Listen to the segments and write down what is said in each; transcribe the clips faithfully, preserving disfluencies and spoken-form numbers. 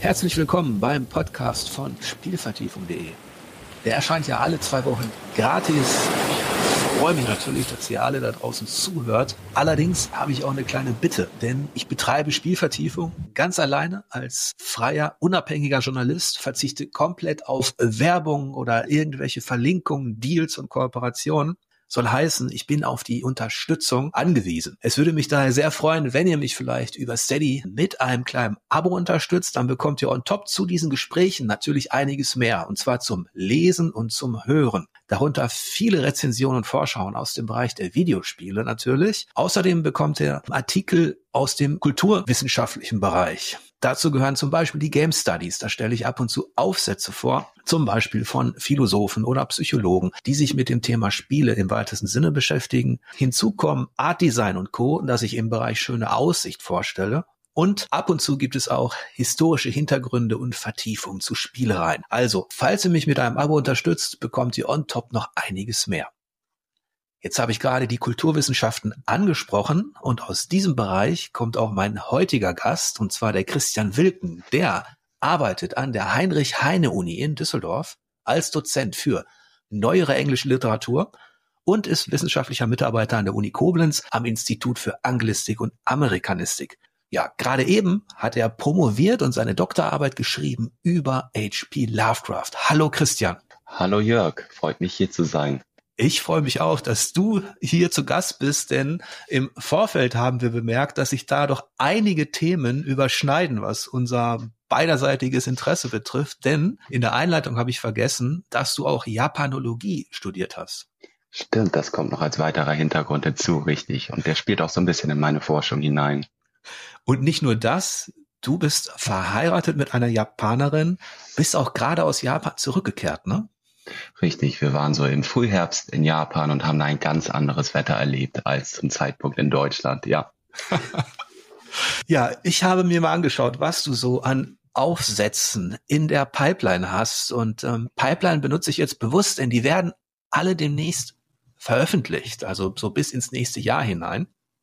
Herzlich willkommen beim Podcast von Spielvertiefung punkt de. Der erscheint ja alle zwei Wochen gratis. Ich freue mich natürlich, dass ihr alle da draußen zuhört. Allerdings habe ich auch eine kleine Bitte, denn ich betreibe Spielvertiefung ganz alleine als freier, unabhängiger Journalist, verzichte komplett auf Werbung oder irgendwelche Verlinkungen, Deals und Kooperationen. Soll heißen, ich bin auf die Unterstützung angewiesen. Es würde mich daher sehr freuen, wenn ihr mich vielleicht über Steady mit einem kleinen Abo unterstützt. Dann bekommt ihr on top zu diesen Gesprächen natürlich einiges mehr. Und zwar zum Lesen und zum Hören. Darunter viele Rezensionen und Vorschauen aus dem Bereich der Videospiele natürlich. Außerdem bekommt ihr Artikel aus dem kulturwissenschaftlichen Bereich. Dazu gehören zum Beispiel die Game Studies. Da stelle ich ab und zu Aufsätze vor, zum Beispiel von Philosophen oder Psychologen, die sich mit dem Thema Spiele im weitesten Sinne beschäftigen. Hinzu kommen Art Design und Co., das ich im Bereich schöne Aussicht vorstelle. Und ab und zu gibt es auch historische Hintergründe und Vertiefungen zu Spielereien. Also, falls ihr mich mit einem Abo unterstützt, bekommt ihr on top noch einiges mehr. Jetzt habe ich gerade die Kulturwissenschaften angesprochen und aus diesem Bereich kommt auch mein heutiger Gast, und zwar der Christian Wilken. Der arbeitet an der Heinrich-Heine-Uni in Düsseldorf als Dozent für neuere englische Literatur und ist wissenschaftlicher Mitarbeiter an der Uni Koblenz am Institut für Anglistik und Amerikanistik. Ja, gerade eben hat er promoviert und seine Doktorarbeit geschrieben über H P Lovecraft. Hallo Christian. Hallo Jörg, freut mich hier zu sein. Ich freue mich auch, dass du hier zu Gast bist, denn im Vorfeld haben wir bemerkt, dass sich da doch einige Themen überschneiden, was unser beiderseitiges Interesse betrifft. Denn in der Einleitung habe ich vergessen, dass du auch Japanologie studiert hast. Stimmt, das kommt noch als weiterer Hintergrund hinzu, richtig. Und der spielt auch so ein bisschen in meine Forschung hinein. Und nicht nur das, du bist verheiratet mit einer Japanerin, bist auch gerade aus Japan zurückgekehrt, ne? Richtig, wir waren so im Frühherbst in Japan und haben ein ganz anderes Wetter erlebt als zum Zeitpunkt in Deutschland, ja. Ja, ich habe mir mal angeschaut, was du so an Aufsätzen in der Pipeline hast. Und ähm, Pipeline benutze ich jetzt bewusst, denn die werden alle demnächst veröffentlicht, also so bis ins nächste Jahr hinein.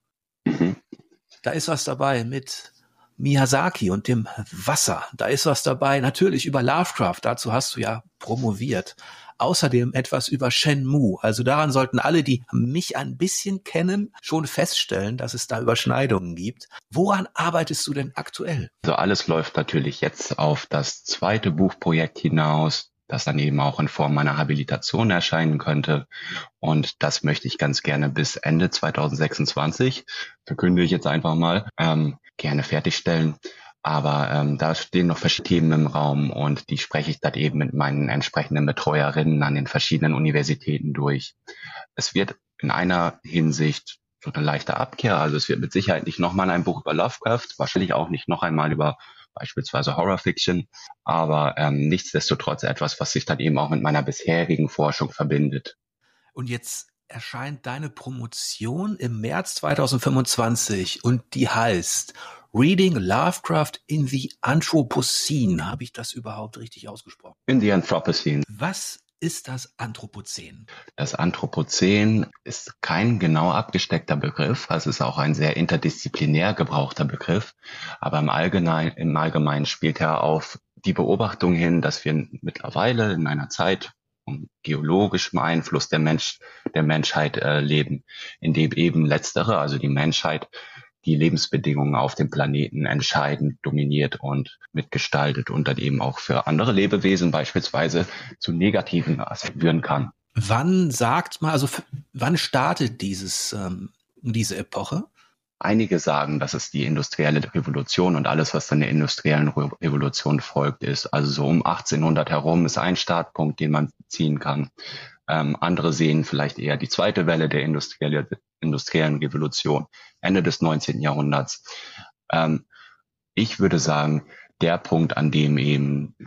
Mhm. Da ist was dabei mit Miyazaki und dem Wasser. Da ist was dabei, natürlich über Lovecraft, dazu hast du ja promoviert. Außerdem etwas über Shenmue. Also daran sollten alle, die mich ein bisschen kennen, schon feststellen, dass es da Überschneidungen gibt. Woran arbeitest du denn aktuell? Also alles läuft natürlich jetzt auf das zweite Buchprojekt hinaus, das dann eben auch in Form meiner Habilitation erscheinen könnte. Und das möchte ich ganz gerne bis Ende zwanzig sechsundzwanzig, verkünde ich jetzt einfach mal, ähm, gerne fertigstellen. Aber ähm, da stehen noch verschiedene Themen im Raum und die spreche ich dann eben mit meinen entsprechenden Betreuerinnen an den verschiedenen Universitäten durch. Es wird in einer Hinsicht so eine leichte Abkehr, also es wird mit Sicherheit nicht nochmal ein Buch über Lovecraft, wahrscheinlich auch nicht noch einmal über beispielsweise Horrorfiction, aber ähm, nichtsdestotrotz etwas, was sich dann eben auch mit meiner bisherigen Forschung verbindet. Und jetzt erscheint deine Promotion im März zwanzig fünfundzwanzig und die heißt Reading Lovecraft in the Anthropocene. Habe ich das überhaupt richtig ausgesprochen? In the Anthropocene. Was ist das Anthropozän? Das Anthropozän ist kein genau abgesteckter Begriff, also es ist auch ein sehr interdisziplinär gebrauchter Begriff, aber im Allgemeinen, im Allgemeinen spielt er auf die Beobachtung hin, dass wir mittlerweile in einer Zeit um geologischem Einfluss der Mensch, der Menschheit äh, leben, in dem eben letztere, also die Menschheit, die Lebensbedingungen auf dem Planeten entscheidend dominiert und mitgestaltet und dann eben auch für andere Lebewesen beispielsweise zu negativen Aspekten führen kann. Wann sagt man, also wann startet dieses ähm, diese Epoche? Einige sagen, dass es die industrielle Revolution und alles, was dann der industriellen Revolution folgt, ist. Also so um achtzehnhundert herum ist ein Startpunkt, den man ziehen kann. Ähm, andere sehen vielleicht eher die zweite Welle der industrielle, industriellen Revolution, Ende des neunzehnten Jahrhunderts. Ähm, ich würde sagen, der Punkt, an dem eben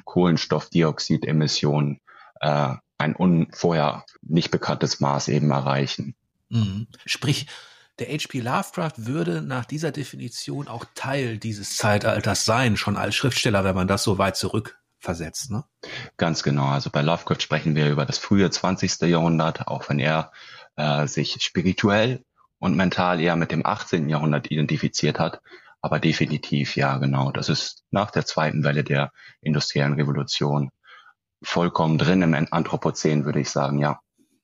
Kohlenstoffdioxidemissionen äh, ein un, vorher nicht bekanntes Maß eben erreichen. Mhm. Sprich, der H P Lovecraft würde nach dieser Definition auch Teil dieses Zeitalters sein, schon als Schriftsteller, wenn man das so weit zurückversetzt, ne? Ganz genau. Also bei Lovecraft sprechen wir über das frühe zwanzigste Jahrhundert, auch wenn er äh, sich spirituell und mental eher mit dem achtzehnten Jahrhundert identifiziert hat. Aber definitiv, ja, genau. Das ist nach der zweiten Welle der industriellen Revolution vollkommen drin im Anthropozän, würde ich sagen, ja.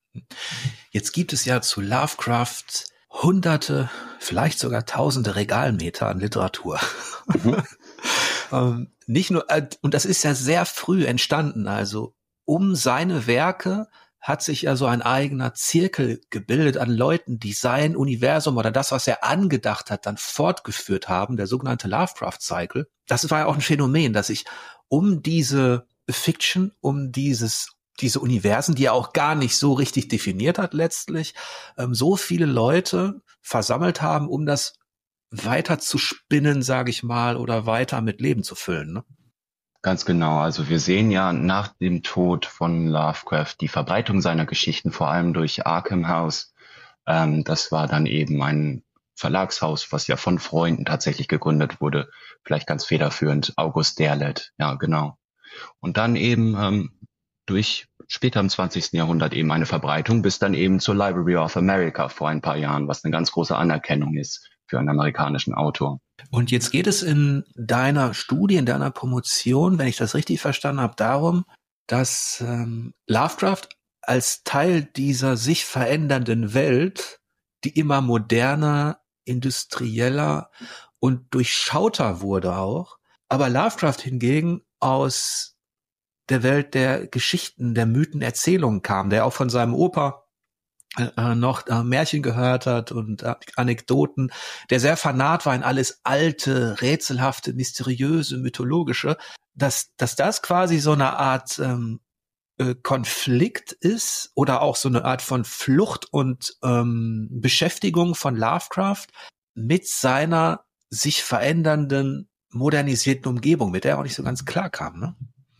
Jetzt gibt es ja zu Lovecraft hunderte, vielleicht sogar tausende Regalmeter an Literatur. Mhm. ähm, nicht nur, äh, und das ist ja sehr früh entstanden, also um seine Werke hat sich ja so ein eigener Zirkel gebildet an Leuten, die sein Universum oder das, was er angedacht hat, dann fortgeführt haben, der sogenannte Lovecraft-Cycle. Das war ja auch ein Phänomen, dass sich um diese Fiction, um dieses diese Universen, die er auch gar nicht so richtig definiert hat letztlich, ähm, so viele Leute versammelt haben, um das weiter zu spinnen, sage ich mal, oder weiter mit Leben zu füllen, ne? Ganz genau. Also wir sehen ja nach dem Tod von Lovecraft die Verbreitung seiner Geschichten, vor allem durch Arkham House. Ähm, das war dann eben ein Verlagshaus, was ja von Freunden tatsächlich gegründet wurde. Vielleicht ganz federführend August Derleth. Ja, genau. Und dann eben ähm, durch später im zwanzigsten Jahrhundert eben eine Verbreitung bis dann eben zur Library of America vor ein paar Jahren, was eine ganz große Anerkennung ist für einen amerikanischen Autor. Und jetzt geht es in deiner Studie, in deiner Promotion, wenn ich das richtig verstanden habe, darum, dass ähm, Lovecraft als Teil dieser sich verändernden Welt, die immer moderner, industrieller und durchschauter wurde auch, aber Lovecraft hingegen aus der Welt der Geschichten, der Mythen, Erzählungen kam, der auch von seinem Opa äh, noch äh, Märchen gehört hat und äh, Anekdoten, der sehr fanat war in alles alte, rätselhafte, mysteriöse, mythologische, dass, dass das quasi so eine Art ähm, äh, Konflikt ist oder auch so eine Art von Flucht und ähm, Beschäftigung von Lovecraft mit seiner sich verändernden, modernisierten Umgebung, mit der er auch nicht so ganz klar kam, ne?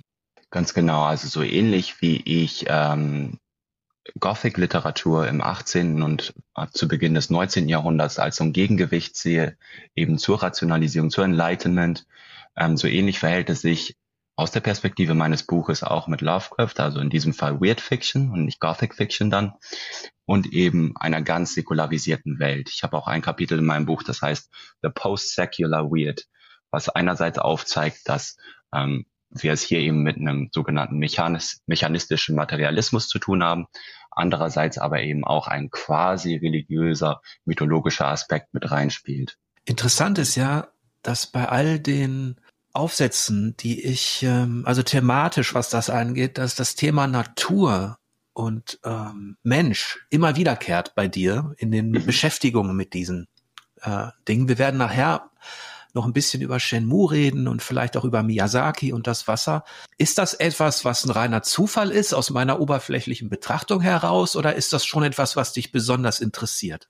Ganz genau, also so ähnlich wie ich ähm, Gothic-Literatur im achtzehnten und zu Beginn des neunzehnten Jahrhunderts als so ein Gegengewicht sehe, eben zur Rationalisierung, zur Enlightenment. Ähm, so ähnlich verhält es sich aus der Perspektive meines Buches auch mit Lovecraft, also in diesem Fall Weird Fiction und nicht Gothic Fiction dann, und eben einer ganz säkularisierten Welt. Ich habe auch ein Kapitel in meinem Buch, das heißt The Post-Secular Weird, was einerseits aufzeigt, dass ähm, wir es hier eben mit einem sogenannten mechanis- mechanistischen Materialismus zu tun haben, andererseits aber eben auch ein quasi religiöser, mythologischer Aspekt mit reinspielt. Interessant ist ja, dass bei all den Aufsätzen, die ich, ähm, also thematisch, was das angeht, dass das Thema Natur und ähm, Mensch immer wiederkehrt bei dir in den mhm. Beschäftigungen mit diesen äh, Dingen. Wir werden nachher noch ein bisschen über Shenmue reden und vielleicht auch über Miyazaki und das Wasser. Ist das etwas, was ein reiner Zufall ist aus meiner oberflächlichen Betrachtung heraus, oder ist das schon etwas, was dich besonders interessiert?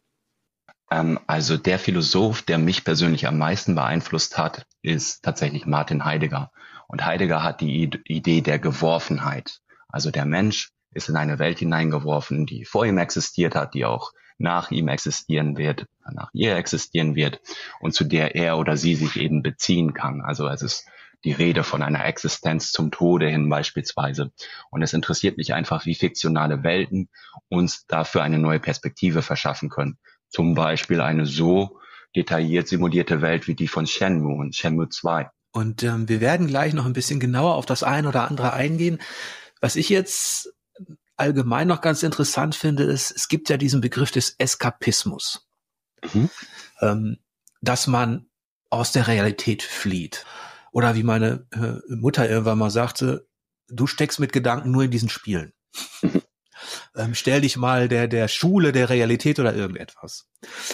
Ähm, also der Philosoph, der mich persönlich am meisten beeinflusst hat, ist tatsächlich Martin Heidegger. Und Heidegger hat die Idee der Geworfenheit. Also der Mensch ist in eine Welt hineingeworfen, die vor ihm existiert hat, die auch nach ihm existieren wird, nach ihr existieren wird und zu der er oder sie sich eben beziehen kann. Also es ist die Rede von einer Existenz zum Tode hin beispielsweise. Und es interessiert mich einfach, wie fiktionale Welten uns dafür eine neue Perspektive verschaffen können. Zum Beispiel eine so detailliert simulierte Welt wie die von Shenmue und Shenmue zwei. Und ähm, wir werden gleich noch ein bisschen genauer auf das ein oder andere eingehen. Was ich jetzt allgemein noch ganz interessant finde, ist, es gibt ja diesen Begriff des Eskapismus, mhm. ähm, dass man aus der Realität flieht. Oder wie meine äh, Mutter irgendwann mal sagte, du steckst mit Gedanken nur in diesen Spielen. Mhm. ähm, stell dich mal der, der Schule, der Realität oder irgendetwas.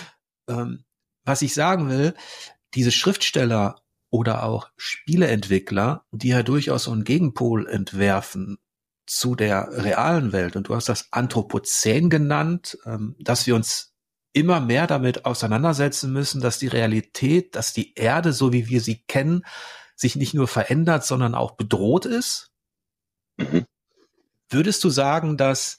Ähm, was ich sagen will, diese Schriftsteller oder auch Spieleentwickler, die ja durchaus so einen Gegenpol entwerfen zu der realen Welt, und du hast das Anthropozän genannt, ähm, dass wir uns immer mehr damit auseinandersetzen müssen, dass die Realität, dass die Erde, so wie wir sie kennen, sich nicht nur verändert, sondern auch bedroht ist. Mhm. Würdest du sagen, dass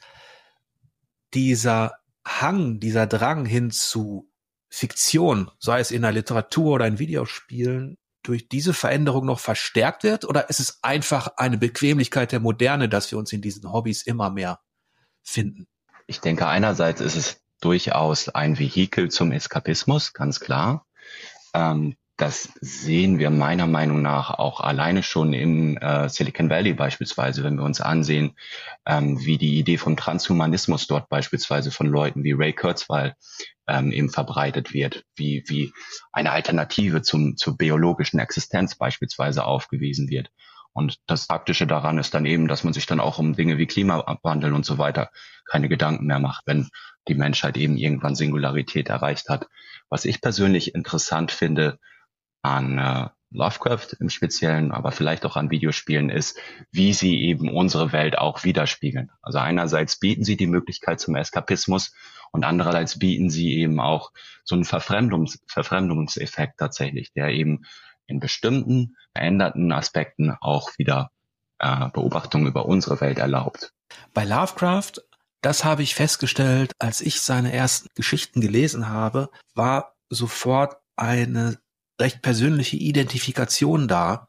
dieser Hang, dieser Drang hin zu Fiktion, sei es in der Literatur oder in Videospielen, durch diese Veränderung noch verstärkt wird? Oder ist es einfach eine Bequemlichkeit der Moderne, dass wir uns in diesen Hobbys immer mehr finden? Ich denke, einerseits ist es durchaus ein Vehikel zum Eskapismus, ganz klar. Ähm, das sehen wir meiner Meinung nach auch alleine schon im äh, Silicon Valley beispielsweise, wenn wir uns ansehen, ähm, wie die Idee vom Transhumanismus dort beispielsweise von Leuten wie Ray Kurzweil ähm, eben verbreitet wird, wie wie eine Alternative zum zur biologischen Existenz beispielsweise aufgewiesen wird. Und das Praktische daran ist dann eben, dass man sich dann auch um Dinge wie Klimawandel und so weiter keine Gedanken mehr macht, wenn die Menschheit eben irgendwann Singularität erreicht hat. Was ich persönlich interessant finde an äh, Lovecraft im Speziellen, aber vielleicht auch an Videospielen, ist, wie sie eben unsere Welt auch widerspiegeln. Also einerseits bieten sie die Möglichkeit zum Eskapismus und andererseits bieten sie eben auch so einen Verfremdungs Verfremdungseffekt tatsächlich, der eben in bestimmten veränderten Aspekten auch wieder äh, Beobachtungen über unsere Welt erlaubt. Bei Lovecraft, das habe ich festgestellt, als ich seine ersten Geschichten gelesen habe, war sofort eine recht persönliche Identifikation da,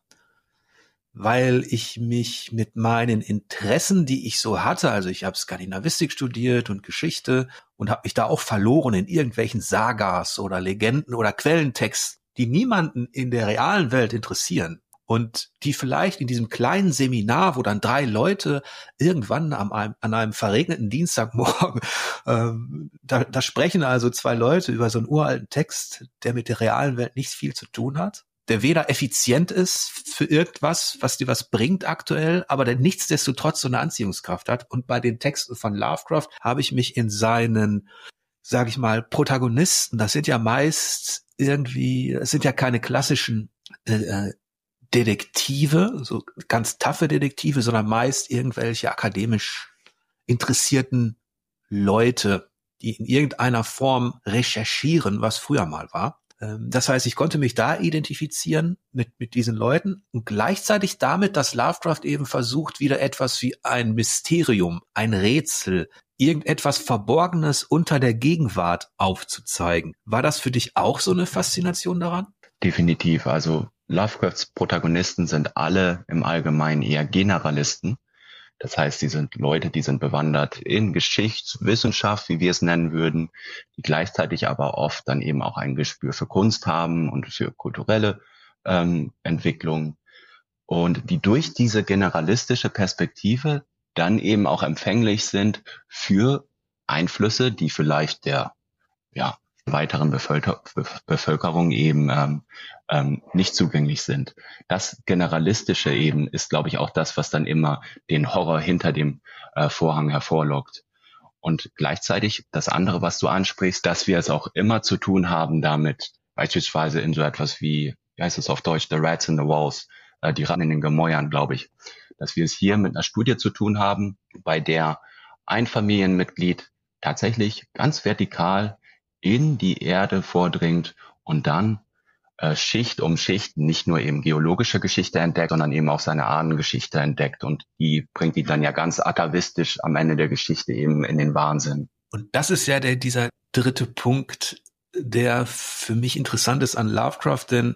weil ich mich mit meinen Interessen, die ich so hatte, also ich habe Skandinavistik studiert und Geschichte und habe mich da auch verloren in irgendwelchen Sagas oder Legenden oder Quellentexten, die niemanden in der realen Welt interessieren und die vielleicht in diesem kleinen Seminar, wo dann drei Leute irgendwann an einem, an einem verregneten Dienstagmorgen, ähm, da, da sprechen also zwei Leute über so einen uralten Text, der mit der realen Welt nicht viel zu tun hat, der weder effizient ist für irgendwas, was dir was bringt aktuell, aber der nichtsdestotrotz so eine Anziehungskraft hat. Und bei den Texten von Lovecraft habe ich mich in seinen, sage ich mal, Protagonisten, das sind ja meist irgendwie, es sind ja keine klassischen äh, Detektive, so ganz taffe Detektive, sondern meist irgendwelche akademisch interessierten Leute, die in irgendeiner Form recherchieren, was früher mal war. Das heißt, ich konnte mich da identifizieren mit, mit diesen Leuten und gleichzeitig damit, dass Lovecraft eben versucht, wieder etwas wie ein Mysterium, ein Rätsel, irgendetwas Verborgenes unter der Gegenwart aufzuzeigen. War das für dich auch so eine Faszination daran? Definitiv. Also Lovecrafts Protagonisten sind alle im Allgemeinen eher Generalisten. Das heißt, sie sind Leute, die sind bewandert in Geschichtswissenschaft, wie wir es nennen würden, die gleichzeitig aber oft dann eben auch ein Gespür für Kunst haben und für kulturelle ähm, Entwicklung und die durch diese generalistische Perspektive dann eben auch empfänglich sind für Einflüsse, die vielleicht der ja weiteren Bevölker Bevölkerung eben ähm, ähm, nicht zugänglich sind. Das Generalistische eben ist, glaube ich, auch das, was dann immer den Horror hinter dem äh, Vorhang hervorlockt. Und gleichzeitig das andere, was du ansprichst, dass wir es auch immer zu tun haben damit, beispielsweise in so etwas wie, wie heißt es auf Deutsch, The Rats in the Walls, äh, die Ratten in den Gemäuern, glaube ich, dass wir es hier mit einer Studie zu tun haben, bei der ein Familienmitglied tatsächlich ganz vertikal in die Erde vordringt und dann äh, Schicht um Schicht nicht nur eben geologische Geschichte entdeckt, sondern eben auch seine Ahnengeschichte entdeckt. Und die bringt ihn dann ja ganz atavistisch am Ende der Geschichte eben in den Wahnsinn. Und das ist ja der, dieser dritte Punkt, der für mich interessant ist an Lovecraft, denn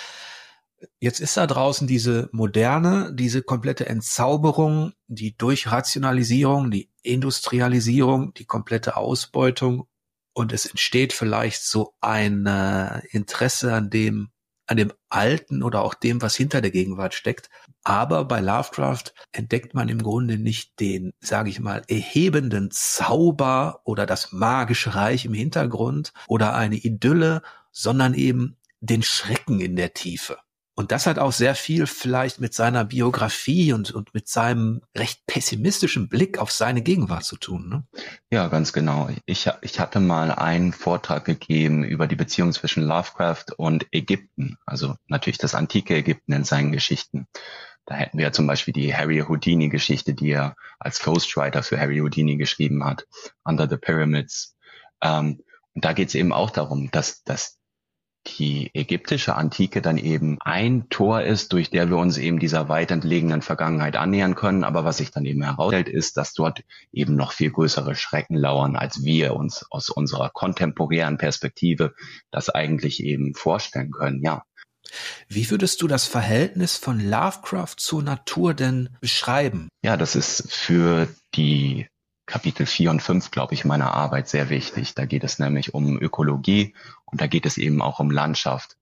jetzt ist da draußen diese moderne, diese komplette Entzauberung, die Durchrationalisierung, die Industrialisierung, die komplette Ausbeutung. Und es entsteht vielleicht so ein äh, Interesse an dem, an dem Alten oder auch dem, was hinter der Gegenwart steckt. Aber bei Lovecraft entdeckt man im Grunde nicht den, sage ich mal, erhebenden Zauber oder das magische Reich im Hintergrund oder eine Idylle, sondern eben den Schrecken in der Tiefe. Und das hat auch sehr viel vielleicht mit seiner Biografie und, und mit seinem recht pessimistischen Blick auf seine Gegenwart zu tun, ne? Ja, ganz genau. Ich, ich hatte mal einen Vortrag gegeben über die Beziehung zwischen Lovecraft und Ägypten, also natürlich das antike Ägypten in seinen Geschichten. Da hätten wir ja zum Beispiel die Harry Houdini-Geschichte, die er als Ghostwriter für Harry Houdini geschrieben hat, Under the Pyramids. Ähm, und da geht es eben auch darum, dass, dass die ägyptische Antike dann eben ein Tor ist, durch der wir uns eben dieser weit entlegenen Vergangenheit annähern können. Aber was sich dann eben herausstellt, ist, dass dort eben noch viel größere Schrecken lauern, als wir uns aus unserer kontemporären Perspektive das eigentlich eben vorstellen können, ja. Wie würdest du das Verhältnis von Lovecraft zur Natur denn beschreiben? Ja, das ist für die Kapitel vier und fünf, glaube ich, meiner Arbeit sehr wichtig. Da geht es nämlich um Ökologie und da geht es eben auch um Landschaft.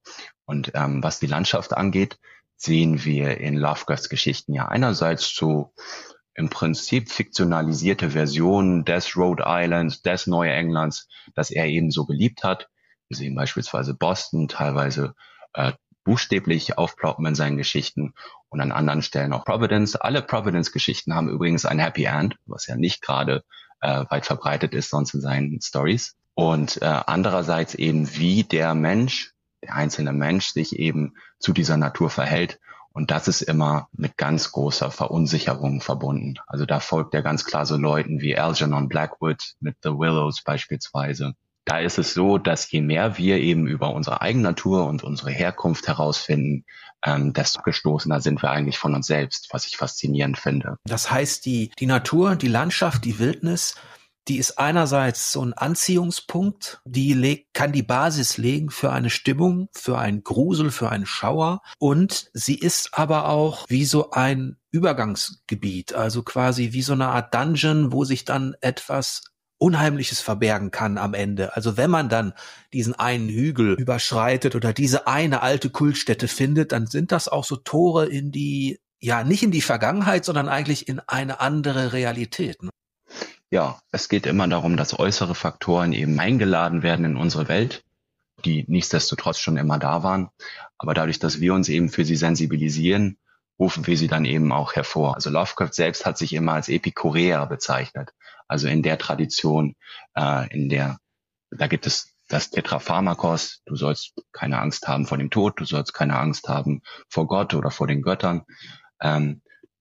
Und ähm, was die Landschaft angeht, sehen wir in Lovecrafts Geschichten ja einerseits so im Prinzip fiktionalisierte Versionen des Rhode Island, des Neuenglands, das er eben so geliebt hat. Wir sehen beispielsweise Boston teilweise äh, buchstäblich aufploppen in seinen Geschichten und an anderen Stellen auch Providence. Alle Providence-Geschichten haben übrigens ein Happy End, was ja nicht gerade äh, weit verbreitet ist sonst in seinen Stories. Und äh, andererseits eben, wie der Mensch, der einzelne Mensch sich eben zu dieser Natur verhält. Und das ist immer mit ganz großer Verunsicherung verbunden. Also da folgt er ganz klar so Leuten wie Algernon Blackwood mit The Willows beispielsweise. Da ist es so, dass je mehr wir eben über unsere Eigennatur und unsere Herkunft herausfinden, ähm, desto gestoßener sind wir eigentlich von uns selbst, was ich faszinierend finde. Das heißt, die, die Natur, die Landschaft, die Wildnis, die ist einerseits so ein Anziehungspunkt, die legt, kann die Basis legen für eine Stimmung, für einen Grusel, für einen Schauer. Und sie ist aber auch wie so ein Übergangsgebiet, also quasi wie so eine Art Dungeon, wo sich dann etwas Unheimliches verbergen kann am Ende. Also wenn man dann diesen einen Hügel überschreitet oder diese eine alte Kultstätte findet, dann sind das auch so Tore in die, ja, nicht in die Vergangenheit, sondern eigentlich in eine andere Realität. Ne? Ja, es geht immer darum, dass äußere Faktoren eben eingeladen werden in unsere Welt, die nichtsdestotrotz schon immer da waren. Aber dadurch, dass wir uns eben für sie sensibilisieren, rufen wir sie dann eben auch hervor. Also Lovecraft selbst hat sich immer als Epikureer bezeichnet. Also in der Tradition, äh, in der, da gibt es das Tetrapharmakos, du sollst keine Angst haben vor dem Tod, du sollst keine Angst haben vor Gott oder vor den Göttern. Ähm,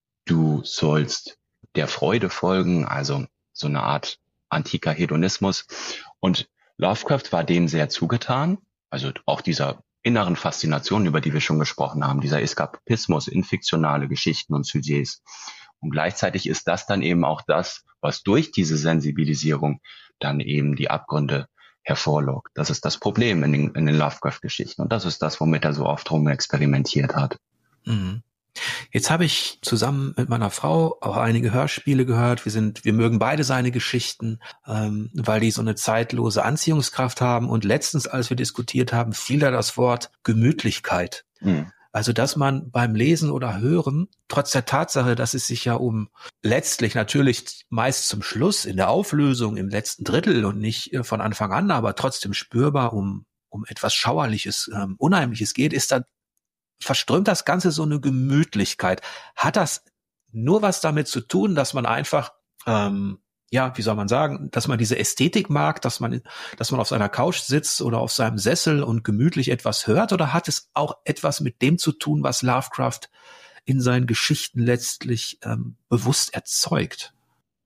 du sollst der Freude folgen, also so eine Art antiker Hedonismus. Und Lovecraft war dem sehr zugetan, also auch dieser inneren Faszination, über die wir schon gesprochen haben, dieser Eskapismus in fiktionale Geschichten und Sujets. Und gleichzeitig ist das dann eben auch das, was durch diese Sensibilisierung dann eben die Abgründe hervorlockt. Das ist das Problem in den, in den Lovecraft-Geschichten. Und das ist das, womit er so oft rum experimentiert hat. Mhm. Jetzt habe ich zusammen mit meiner Frau auch einige Hörspiele gehört. Wir sind, wir mögen beide seine Geschichten, ähm, weil die so eine zeitlose Anziehungskraft haben. Und letztens, als wir diskutiert haben, fiel da das Wort Gemütlichkeit. Mhm. Also, dass man beim Lesen oder Hören, trotz der Tatsache, dass es sich ja um letztlich natürlich meist zum Schluss in der Auflösung im letzten Drittel und nicht äh, von Anfang an, aber trotzdem spürbar um um etwas Schauerliches, ähm, Unheimliches geht, ist da verströmt das Ganze so eine Gemütlichkeit. Hat das nur was damit zu tun, dass man einfach, ähm, ja, wie soll man sagen, dass man diese Ästhetik mag, dass man, dass man auf seiner Couch sitzt oder auf seinem Sessel und gemütlich etwas hört? Oder hat es auch etwas mit dem zu tun, was Lovecraft in seinen Geschichten letztlich ähm, bewusst erzeugt?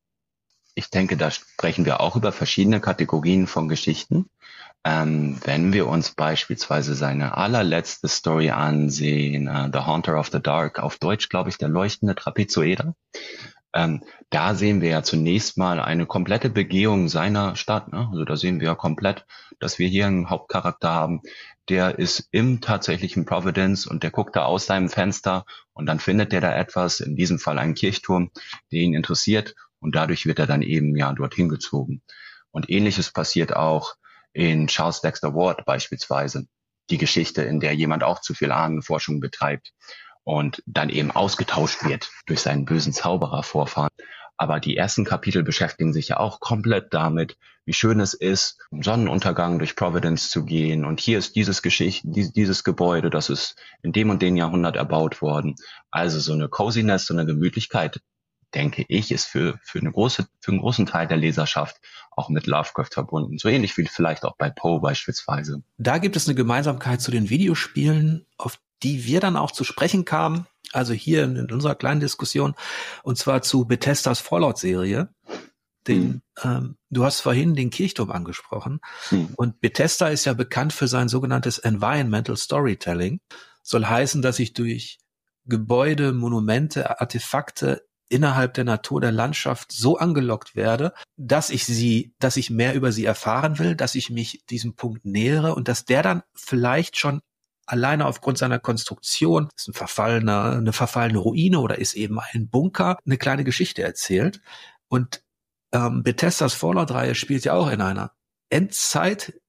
Ich denke, da sprechen wir auch über verschiedene Kategorien von Geschichten. Ähm, wenn wir uns beispielsweise seine allerletzte Story ansehen, uh, The Haunter of the Dark, auf Deutsch glaube ich der leuchtende Trapezoeder, ähm, da sehen wir ja zunächst mal eine komplette Begehung seiner Stadt. Ne? Also da sehen wir ja komplett, dass wir hier einen Hauptcharakter haben, der ist im tatsächlichen Providence und der guckt da aus seinem Fenster und dann findet der da etwas, in diesem Fall einen Kirchturm, der ihn interessiert und dadurch wird er dann eben ja dorthin gezogen. Und Ähnliches passiert auch in Charles Dexter Ward beispielsweise, die Geschichte, in der jemand auch zu viel Ahnenforschung betreibt und dann eben ausgetauscht wird durch seinen bösen Zauberervorfahren. Aber die ersten Kapitel beschäftigen sich ja auch komplett damit, wie schön es ist, im Sonnenuntergang durch Providence zu gehen. Und hier ist dieses Geschichte, dieses Gebäude, das ist in dem und dem Jahrhundert erbaut worden. Also so eine Coziness, so eine Gemütlichkeit, denke ich, ist für, für eine große, für einen großen Teil der Leserschaft auch mit Lovecraft verbunden. So ähnlich wie vielleicht auch bei Poe beispielsweise. Da gibt es eine Gemeinsamkeit zu den Videospielen, auf die wir dann auch zu sprechen kamen. Also hier in, in unserer kleinen Diskussion. Und zwar zu Bethesdas Fallout-Serie. Den, hm. ähm, du hast vorhin den Kirchturm angesprochen. Hm. Und Bethesda ist ja bekannt für sein sogenanntes Environmental Storytelling. Soll heißen, dass ich durch Gebäude, Monumente, Artefakte innerhalb der Natur, der Landschaft so angelockt werde, dass ich sie, dass ich mehr über sie erfahren will, dass ich mich diesem Punkt nähere und dass der dann vielleicht schon alleine aufgrund seiner Konstruktion, ist ein verfallener, eine verfallene Ruine oder ist eben ein Bunker, eine kleine Geschichte erzählt. Und ähm, Bethesdas Fallout-Reihe spielt ja auch in einer Endzeit,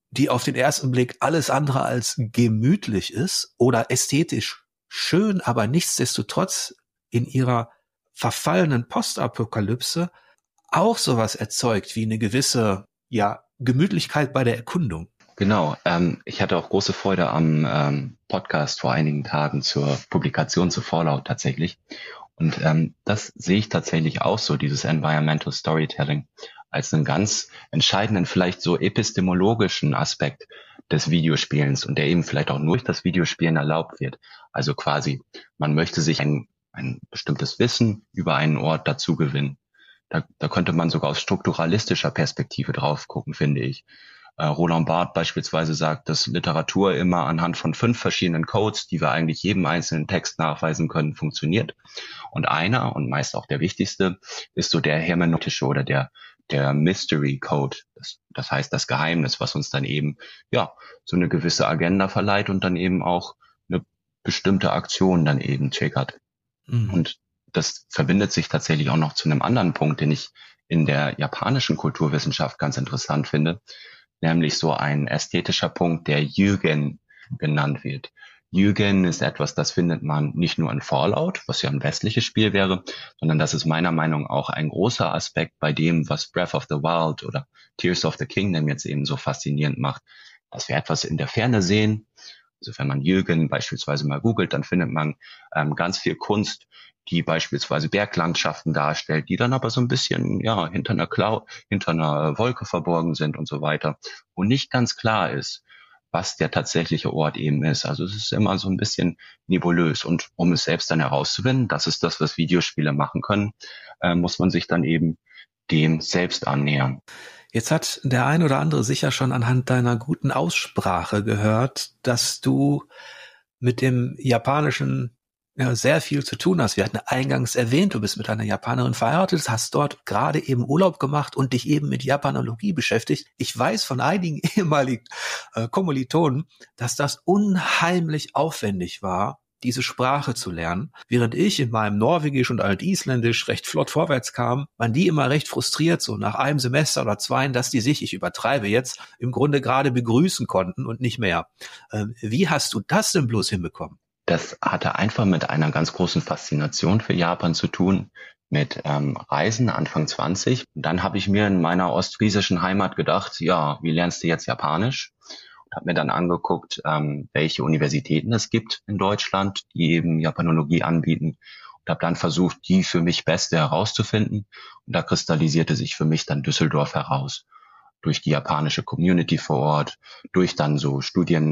die auf den ersten Blick alles andere als gemütlich ist oder ästhetisch schön, aber nichtsdestotrotz in ihrer verfallenen Postapokalypse auch sowas erzeugt wie eine gewisse, ja, Gemütlichkeit bei der Erkundung. Genau, ähm, ich hatte auch große Freude am ähm, Podcast vor einigen Tagen zur Publikation zu Fallout tatsächlich. Und ähm, das sehe ich tatsächlich auch so, dieses Environmental Storytelling, als einen ganz entscheidenden, vielleicht so epistemologischen Aspekt des Videospielens und der eben vielleicht auch nur durch das Videospielen erlaubt wird. Also quasi, man möchte sich ein, ein bestimmtes Wissen über einen Ort dazu gewinnen. Da, da könnte man sogar aus strukturalistischer Perspektive drauf gucken, finde ich. Äh, Roland Barthes beispielsweise sagt, dass Literatur immer anhand von fünf verschiedenen Codes, die wir eigentlich jedem einzelnen Text nachweisen können, funktioniert. Und einer, und meist auch der wichtigste, ist so der hermeneutische oder der der Mystery Code. Das, das heißt das Geheimnis, was uns dann eben ja so eine gewisse Agenda verleiht und dann eben auch eine bestimmte Aktion dann eben triggert. Mhm. Und das verbindet sich tatsächlich auch noch zu einem anderen Punkt, den ich in der japanischen Kulturwissenschaft ganz interessant finde, nämlich so ein ästhetischer Punkt, der Yugen genannt wird. Yugen ist etwas, das findet man nicht nur in Fallout, was ja ein westliches Spiel wäre, sondern das ist meiner Meinung nach auch ein großer Aspekt bei dem, was Breath of the Wild oder Tears of the Kingdom jetzt eben so faszinierend macht, dass wir etwas in der Ferne sehen. Also wenn man Yugen beispielsweise mal googelt, dann findet man ähm, ganz viel Kunst, die beispielsweise Berglandschaften darstellt, die dann aber so ein bisschen ja hinter einer Cloud, hinter einer Wolke verborgen sind und so weiter, wo nicht ganz klar ist, was der tatsächliche Ort eben ist. Also es ist immer so ein bisschen nebulös. Und um es selbst dann herauszufinden, das ist das, was Videospiele machen können, äh, muss man sich dann eben dem selbst annähern. Jetzt hat der ein oder andere sicher schon anhand deiner guten Aussprache gehört, dass du mit dem Japanischen ja sehr viel zu tun hast. Wir hatten eingangs erwähnt, du bist mit einer Japanerin verheiratet, hast dort gerade eben Urlaub gemacht und dich eben mit Japanologie beschäftigt. Ich weiß von einigen ehemaligen äh, Kommilitonen, dass das unheimlich aufwendig war, diese Sprache zu lernen. Während ich in meinem Norwegisch und Altisländisch recht flott vorwärts kam, waren die immer recht frustriert, so nach einem Semester oder zweien, dass die sich, ich übertreibe jetzt, im Grunde gerade begrüßen konnten und nicht mehr. Ähm, wie hast du das denn bloß hinbekommen? Das hatte einfach mit einer ganz großen Faszination für Japan zu tun, mit ähm, Reisen Anfang zwanzig. Und dann habe ich mir in meiner ostfriesischen Heimat gedacht, ja, wie lernst du jetzt Japanisch? Und habe mir dann angeguckt, ähm, welche Universitäten es gibt in Deutschland, die eben Japanologie anbieten. Und habe dann versucht, die für mich beste herauszufinden. Und da kristallisierte sich für mich dann Düsseldorf heraus. Durch die japanische Community vor Ort, durch dann so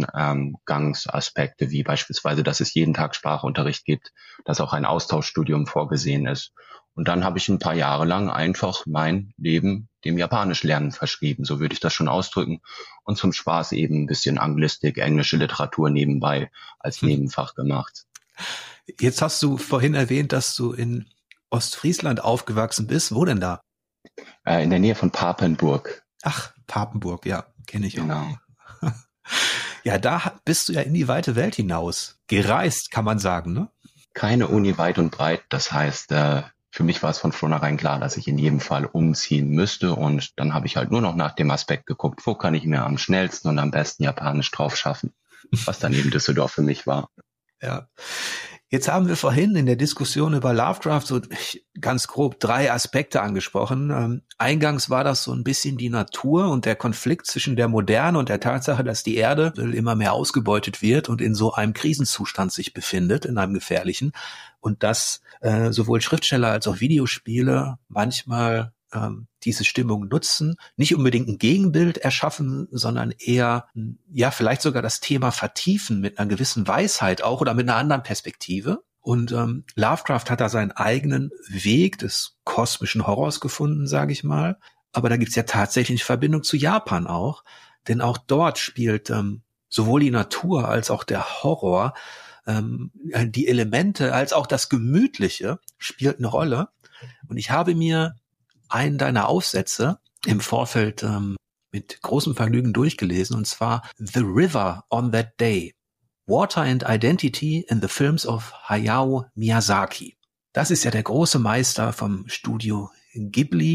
Studiengangsaspekte, wie beispielsweise, dass es jeden Tag Sprachunterricht gibt, dass auch ein Austauschstudium vorgesehen ist. Und dann habe ich ein paar Jahre lang einfach mein Leben dem Japanischlernen verschrieben, so würde ich das schon ausdrücken. Und zum Spaß eben ein bisschen Anglistik, englische Literatur nebenbei als Nebenfach gemacht. Jetzt hast du vorhin erwähnt, dass du in Ostfriesland aufgewachsen bist. Wo denn da? Äh, in der Nähe von Papenburg. Ach, Papenburg, ja, kenne ich genau. auch. Ja, da bist du ja in die weite Welt hinaus gereist, kann man sagen, ne? Keine Uni weit und breit. Das heißt, äh, für mich war es von vornherein klar, dass ich in jedem Fall umziehen müsste. Und dann habe ich halt nur noch nach dem Aspekt geguckt, wo kann ich mir am schnellsten und am besten Japanisch drauf schaffen, was dann eben Düsseldorf für mich war. Ja. Jetzt haben wir vorhin in der Diskussion über Lovecraft so ganz grob drei Aspekte angesprochen. Ähm, eingangs war das so ein bisschen die Natur und der Konflikt zwischen der Moderne und der Tatsache, dass die Erde immer mehr ausgebeutet wird und in so einem Krisenzustand sich befindet, in einem gefährlichen. Und dass äh, sowohl Schriftsteller als auch Videospiele manchmal ähm, diese Stimmung nutzen, nicht unbedingt ein Gegenbild erschaffen, sondern eher, ja, vielleicht sogar das Thema vertiefen mit einer gewissen Weisheit auch oder mit einer anderen Perspektive. Und ähm, Lovecraft hat da seinen eigenen Weg des kosmischen Horrors gefunden, sage ich mal. Aber da gibt's ja tatsächlich eine Verbindung zu Japan auch, denn auch dort spielt ähm, sowohl die Natur als auch der Horror, ähm, die Elemente als auch das Gemütliche spielt eine Rolle. Und ich habe mir einen deiner Aufsätze im Vorfeld ähm, mit großem Vergnügen durchgelesen, und zwar The River on That Day, Water and Identity in the Films of Hayao Miyazaki. Das ist ja der große Meister vom Studio Ghibli,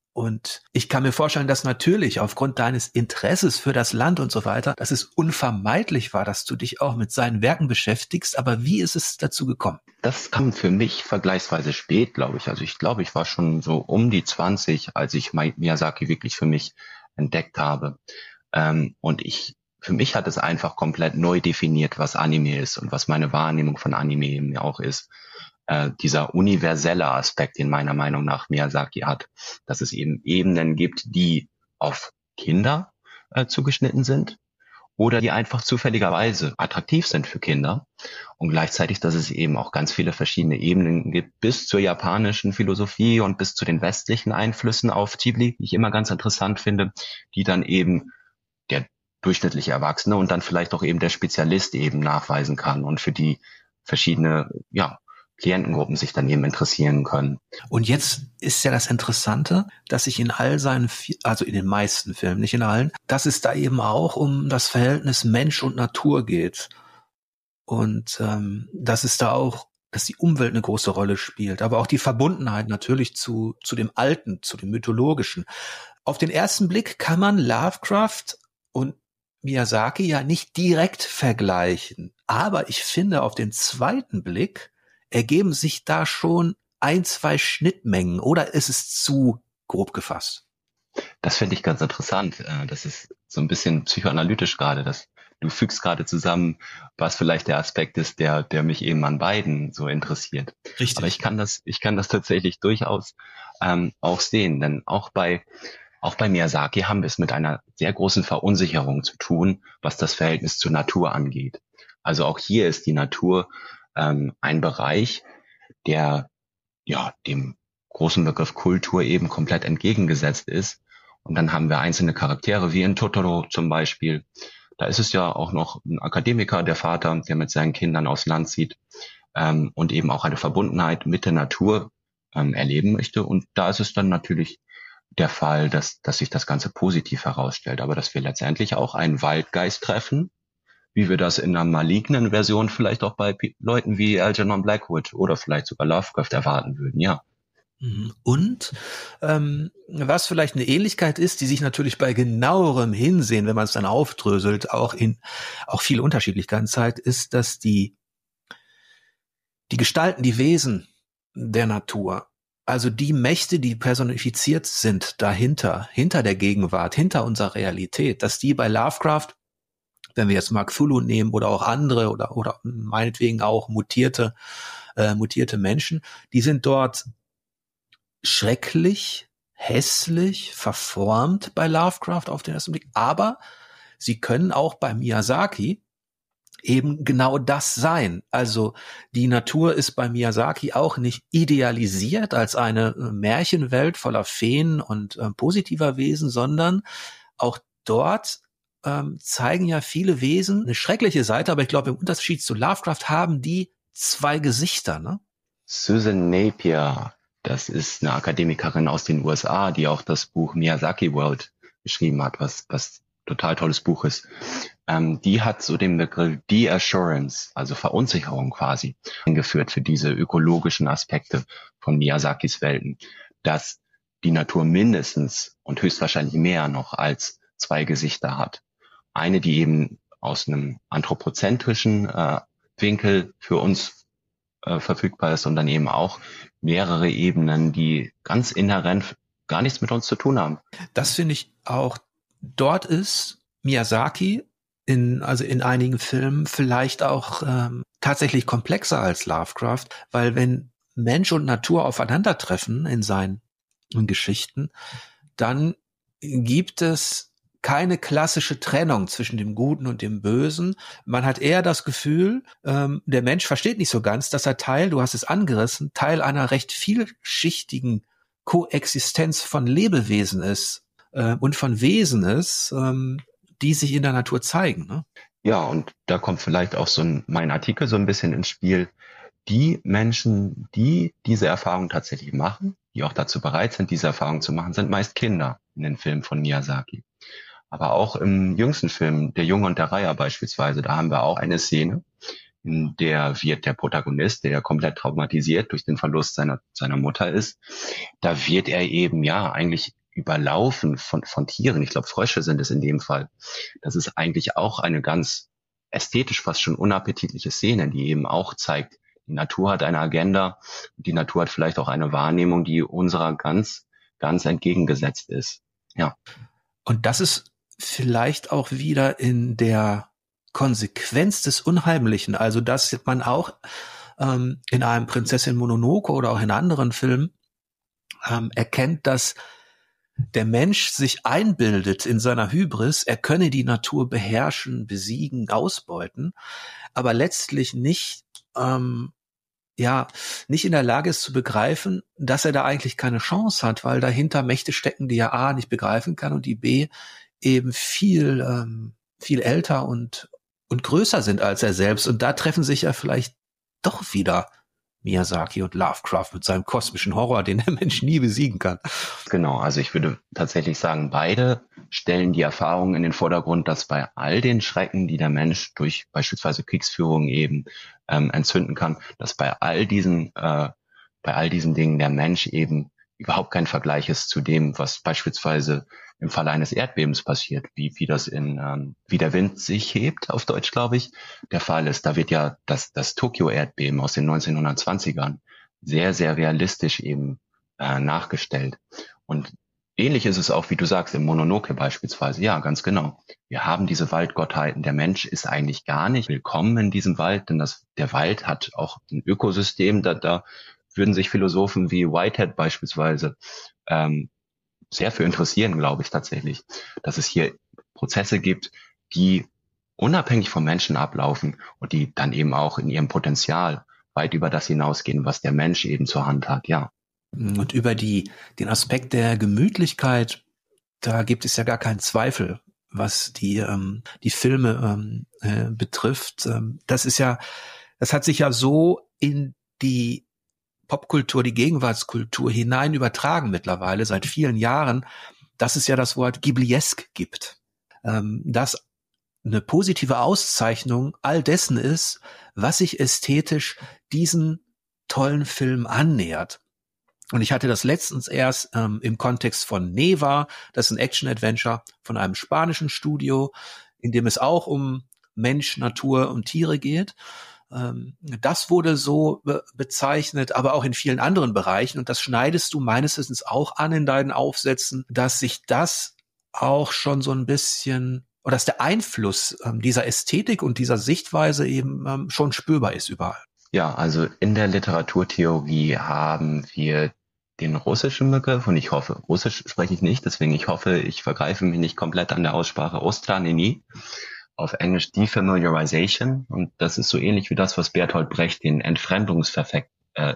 Und ich kann mir vorstellen, dass natürlich aufgrund deines Interesses für das Land und so weiter, dass es unvermeidlich war, dass du dich auch mit seinen Werken beschäftigst. Aber wie ist es dazu gekommen? Das kam für mich vergleichsweise spät, glaube ich. Also ich glaube, ich war schon so um die zwanzig, als ich Miyazaki wirklich für mich entdeckt habe. Ähm, und ich, für mich hat es einfach komplett neu definiert, was Anime ist und was meine Wahrnehmung von Anime eben auch ist. Äh, dieser universelle Aspekt, den meiner Meinung nach Miyazaki hat, dass es eben Ebenen gibt, die auf Kinder äh, zugeschnitten sind oder die einfach zufälligerweise attraktiv sind für Kinder und gleichzeitig, dass es eben auch ganz viele verschiedene Ebenen gibt, bis zur japanischen Philosophie und bis zu den westlichen Einflüssen auf Ghibli, die ich immer ganz interessant finde, die dann eben der durchschnittliche Erwachsene und dann vielleicht auch eben der Spezialist eben nachweisen kann und für die verschiedene, ja, Klientengruppen sich dann eben interessieren können. Und jetzt ist ja das Interessante, dass sich in all seinen, also in den meisten Filmen, nicht in allen, dass es da eben auch um das Verhältnis Mensch und Natur geht. Und ähm, dass es da auch, dass die Umwelt eine große Rolle spielt, aber auch die Verbundenheit natürlich zu, zu dem Alten, zu dem Mythologischen. Auf den ersten Blick kann man Lovecraft und Miyazaki ja nicht direkt vergleichen. Aber ich finde, auf den zweiten Blick ergeben sich da schon ein, zwei Schnittmengen, oder ist es zu grob gefasst? Das finde ich ganz interessant. Das ist so ein bisschen psychoanalytisch gerade. Das, du fügst gerade zusammen, was vielleicht der Aspekt ist, der, der mich eben an beiden so interessiert. Richtig. Aber ich kann das, ich kann das tatsächlich durchaus ähm, auch sehen, denn auch bei Auch bei Miyazaki haben wir es mit einer sehr großen Verunsicherung zu tun, was das Verhältnis zur Natur angeht. Also auch hier ist die Natur ähm, ein Bereich, der ja dem großen Begriff Kultur eben komplett entgegengesetzt ist. Und dann haben wir einzelne Charaktere, wie in Totoro zum Beispiel. Da ist es ja auch noch ein Akademiker, der Vater, der mit seinen Kindern aufs Land zieht ähm, und eben auch eine Verbundenheit mit der Natur ähm, erleben möchte. Und da ist es dann natürlich der Fall, dass, dass sich das Ganze positiv herausstellt, aber dass wir letztendlich auch einen Waldgeist treffen, wie wir das in einer malignen Version vielleicht auch bei P- Leuten wie Algernon Blackwood oder vielleicht sogar Lovecraft erwarten würden, ja. Und ähm, was vielleicht eine Ähnlichkeit ist, die sich natürlich bei genauerem Hinsehen, wenn man es dann aufdröselt, auch in auch viele Unterschiedlichkeiten zeigt, ist, dass die die Gestalten, die Wesen der Natur, also die Mächte, die personifiziert sind dahinter, hinter der Gegenwart, hinter unserer Realität, dass die bei Lovecraft, wenn wir jetzt mal Cthulhu nehmen oder auch andere oder oder meinetwegen auch mutierte äh, mutierte Menschen, die sind dort schrecklich, hässlich, verformt bei Lovecraft auf den ersten Blick, aber sie können auch bei Miyazaki eben genau das sein. Also die Natur ist bei Miyazaki auch nicht idealisiert als eine Märchenwelt voller Feen und äh, positiver Wesen, sondern auch dort ähm, zeigen ja viele Wesen eine schreckliche Seite, aber ich glaube, im Unterschied zu Lovecraft haben die zwei Gesichter, ne? Susan Napier, das ist eine Akademikerin aus den U S A, die auch das Buch Miyazaki World geschrieben hat, was, was total tolles Buch ist. Ähm, die hat so den Begriff De-Assurance, also Verunsicherung quasi, eingeführt für diese ökologischen Aspekte von Miyazakis Welten, dass die Natur mindestens und höchstwahrscheinlich mehr noch als zwei Gesichter hat. Eine, die eben aus einem anthropozentrischen äh, Winkel für uns äh, verfügbar ist und dann eben auch mehrere Ebenen, die ganz inhärent gar nichts mit uns zu tun haben. Das finde ich auch, dort ist Miyazaki in, also in einigen Filmen vielleicht auch ähm, tatsächlich komplexer als Lovecraft, weil wenn Mensch und Natur aufeinandertreffen in seinen in Geschichten, dann gibt es keine klassische Trennung zwischen dem Guten und dem Bösen. Man hat eher das Gefühl, ähm, der Mensch versteht nicht so ganz, dass er Teil, du hast es angerissen, Teil einer recht vielschichtigen Koexistenz von Lebewesen ist äh, und von Wesen ist, ähm, die sich in der Natur zeigen. Ne? Ja, und da kommt vielleicht auch so ein, mein Artikel so ein bisschen ins Spiel. Die Menschen, die diese Erfahrung tatsächlich machen, die auch dazu bereit sind, diese Erfahrung zu machen, sind meist Kinder in den Filmen von Miyazaki. Aber auch im jüngsten Film, Der Junge und der Reiher beispielsweise, da haben wir auch eine Szene, in der wird der Protagonist, der ja komplett traumatisiert durch den Verlust seiner, seiner Mutter ist, da wird er eben, ja, eigentlich überlaufen von, von Tieren. Ich glaube, Frösche sind es in dem Fall. Das ist eigentlich auch eine ganz ästhetisch fast schon unappetitliche Szene, die eben auch zeigt, die Natur hat eine Agenda, die Natur hat vielleicht auch eine Wahrnehmung, die unserer ganz, ganz entgegengesetzt ist. Ja. Und das ist vielleicht auch wieder in der Konsequenz des Unheimlichen, also dass man auch ähm, in einem Prinzessin Mononoke oder auch in anderen Filmen ähm, erkennt, dass der Mensch sich einbildet in seiner Hybris, er könne die Natur beherrschen, besiegen, ausbeuten, aber letztlich nicht, ähm, ja, nicht in der Lage ist zu begreifen, dass er da eigentlich keine Chance hat, weil dahinter Mächte stecken, die er A nicht begreifen kann und die B eben viel, ähm, viel älter und und größer sind als er selbst. Und da treffen sich ja vielleicht doch wieder Miyazaki und Lovecraft mit seinem kosmischen Horror, den der Mensch nie besiegen kann. Genau, also ich würde tatsächlich sagen, beide stellen die Erfahrung in den Vordergrund, dass bei all den Schrecken, die der Mensch durch beispielsweise Kriegsführung eben ähm, entzünden kann, dass bei all diesen, äh, bei all diesen Dingen der Mensch eben überhaupt kein Vergleich ist zu dem, was beispielsweise im Falle eines Erdbebens passiert, wie wie das in ähm, wie der Wind sich hebt, auf Deutsch glaube ich, der Fall ist. Da wird ja das das Tokio-Erdbeben aus den neunzehnhundertzwanzigern sehr, sehr realistisch eben äh, nachgestellt. Und ähnlich ist es auch, wie du sagst, im Mononoke beispielsweise. Ja, ganz genau. Wir haben diese Waldgottheiten. Der Mensch ist eigentlich gar nicht willkommen in diesem Wald, denn das der Wald hat auch ein Ökosystem, da da würden sich Philosophen wie Whitehead beispielsweise ähm, sehr für interessieren, glaube ich tatsächlich, dass es hier Prozesse gibt, die unabhängig vom Menschen ablaufen und die dann eben auch in ihrem Potenzial weit über das hinausgehen, was der Mensch eben zur Hand hat, ja. Und über die den Aspekt der Gemütlichkeit, da gibt es ja gar keinen Zweifel, was die ähm, die Filme ähm, äh, betrifft. Ähm, das ist ja, das hat sich ja so in die Popkultur, die Gegenwartskultur hinein übertragen mittlerweile seit vielen Jahren, dass es ja das Wort Ghibliesk gibt, ähm, das eine positive Auszeichnung all dessen ist, was sich ästhetisch diesen tollen Film annähert. Und ich hatte das letztens erst ähm, im Kontext von Neva, das ist ein Action-Adventure von einem spanischen Studio, in dem es auch um Mensch, Natur und Tiere geht. Ähm, das wurde so be- bezeichnet, aber auch in vielen anderen Bereichen. Und das schneidest du meines Wissens auch an in deinen Aufsätzen, dass sich das auch schon so ein bisschen, oder dass der Einfluss ähm, dieser Ästhetik und dieser Sichtweise eben ähm, schon spürbar ist überall. Ja, also in der Literaturtheorie haben wir den russischen Begriff, und ich hoffe, Russisch spreche ich nicht, deswegen ich hoffe, ich vergreife mich nicht komplett an der Aussprache, Ostranini, auf Englisch Defamiliarization, und das ist so ähnlich wie das, was Bertolt Brecht den Entfremdungseffekt, äh,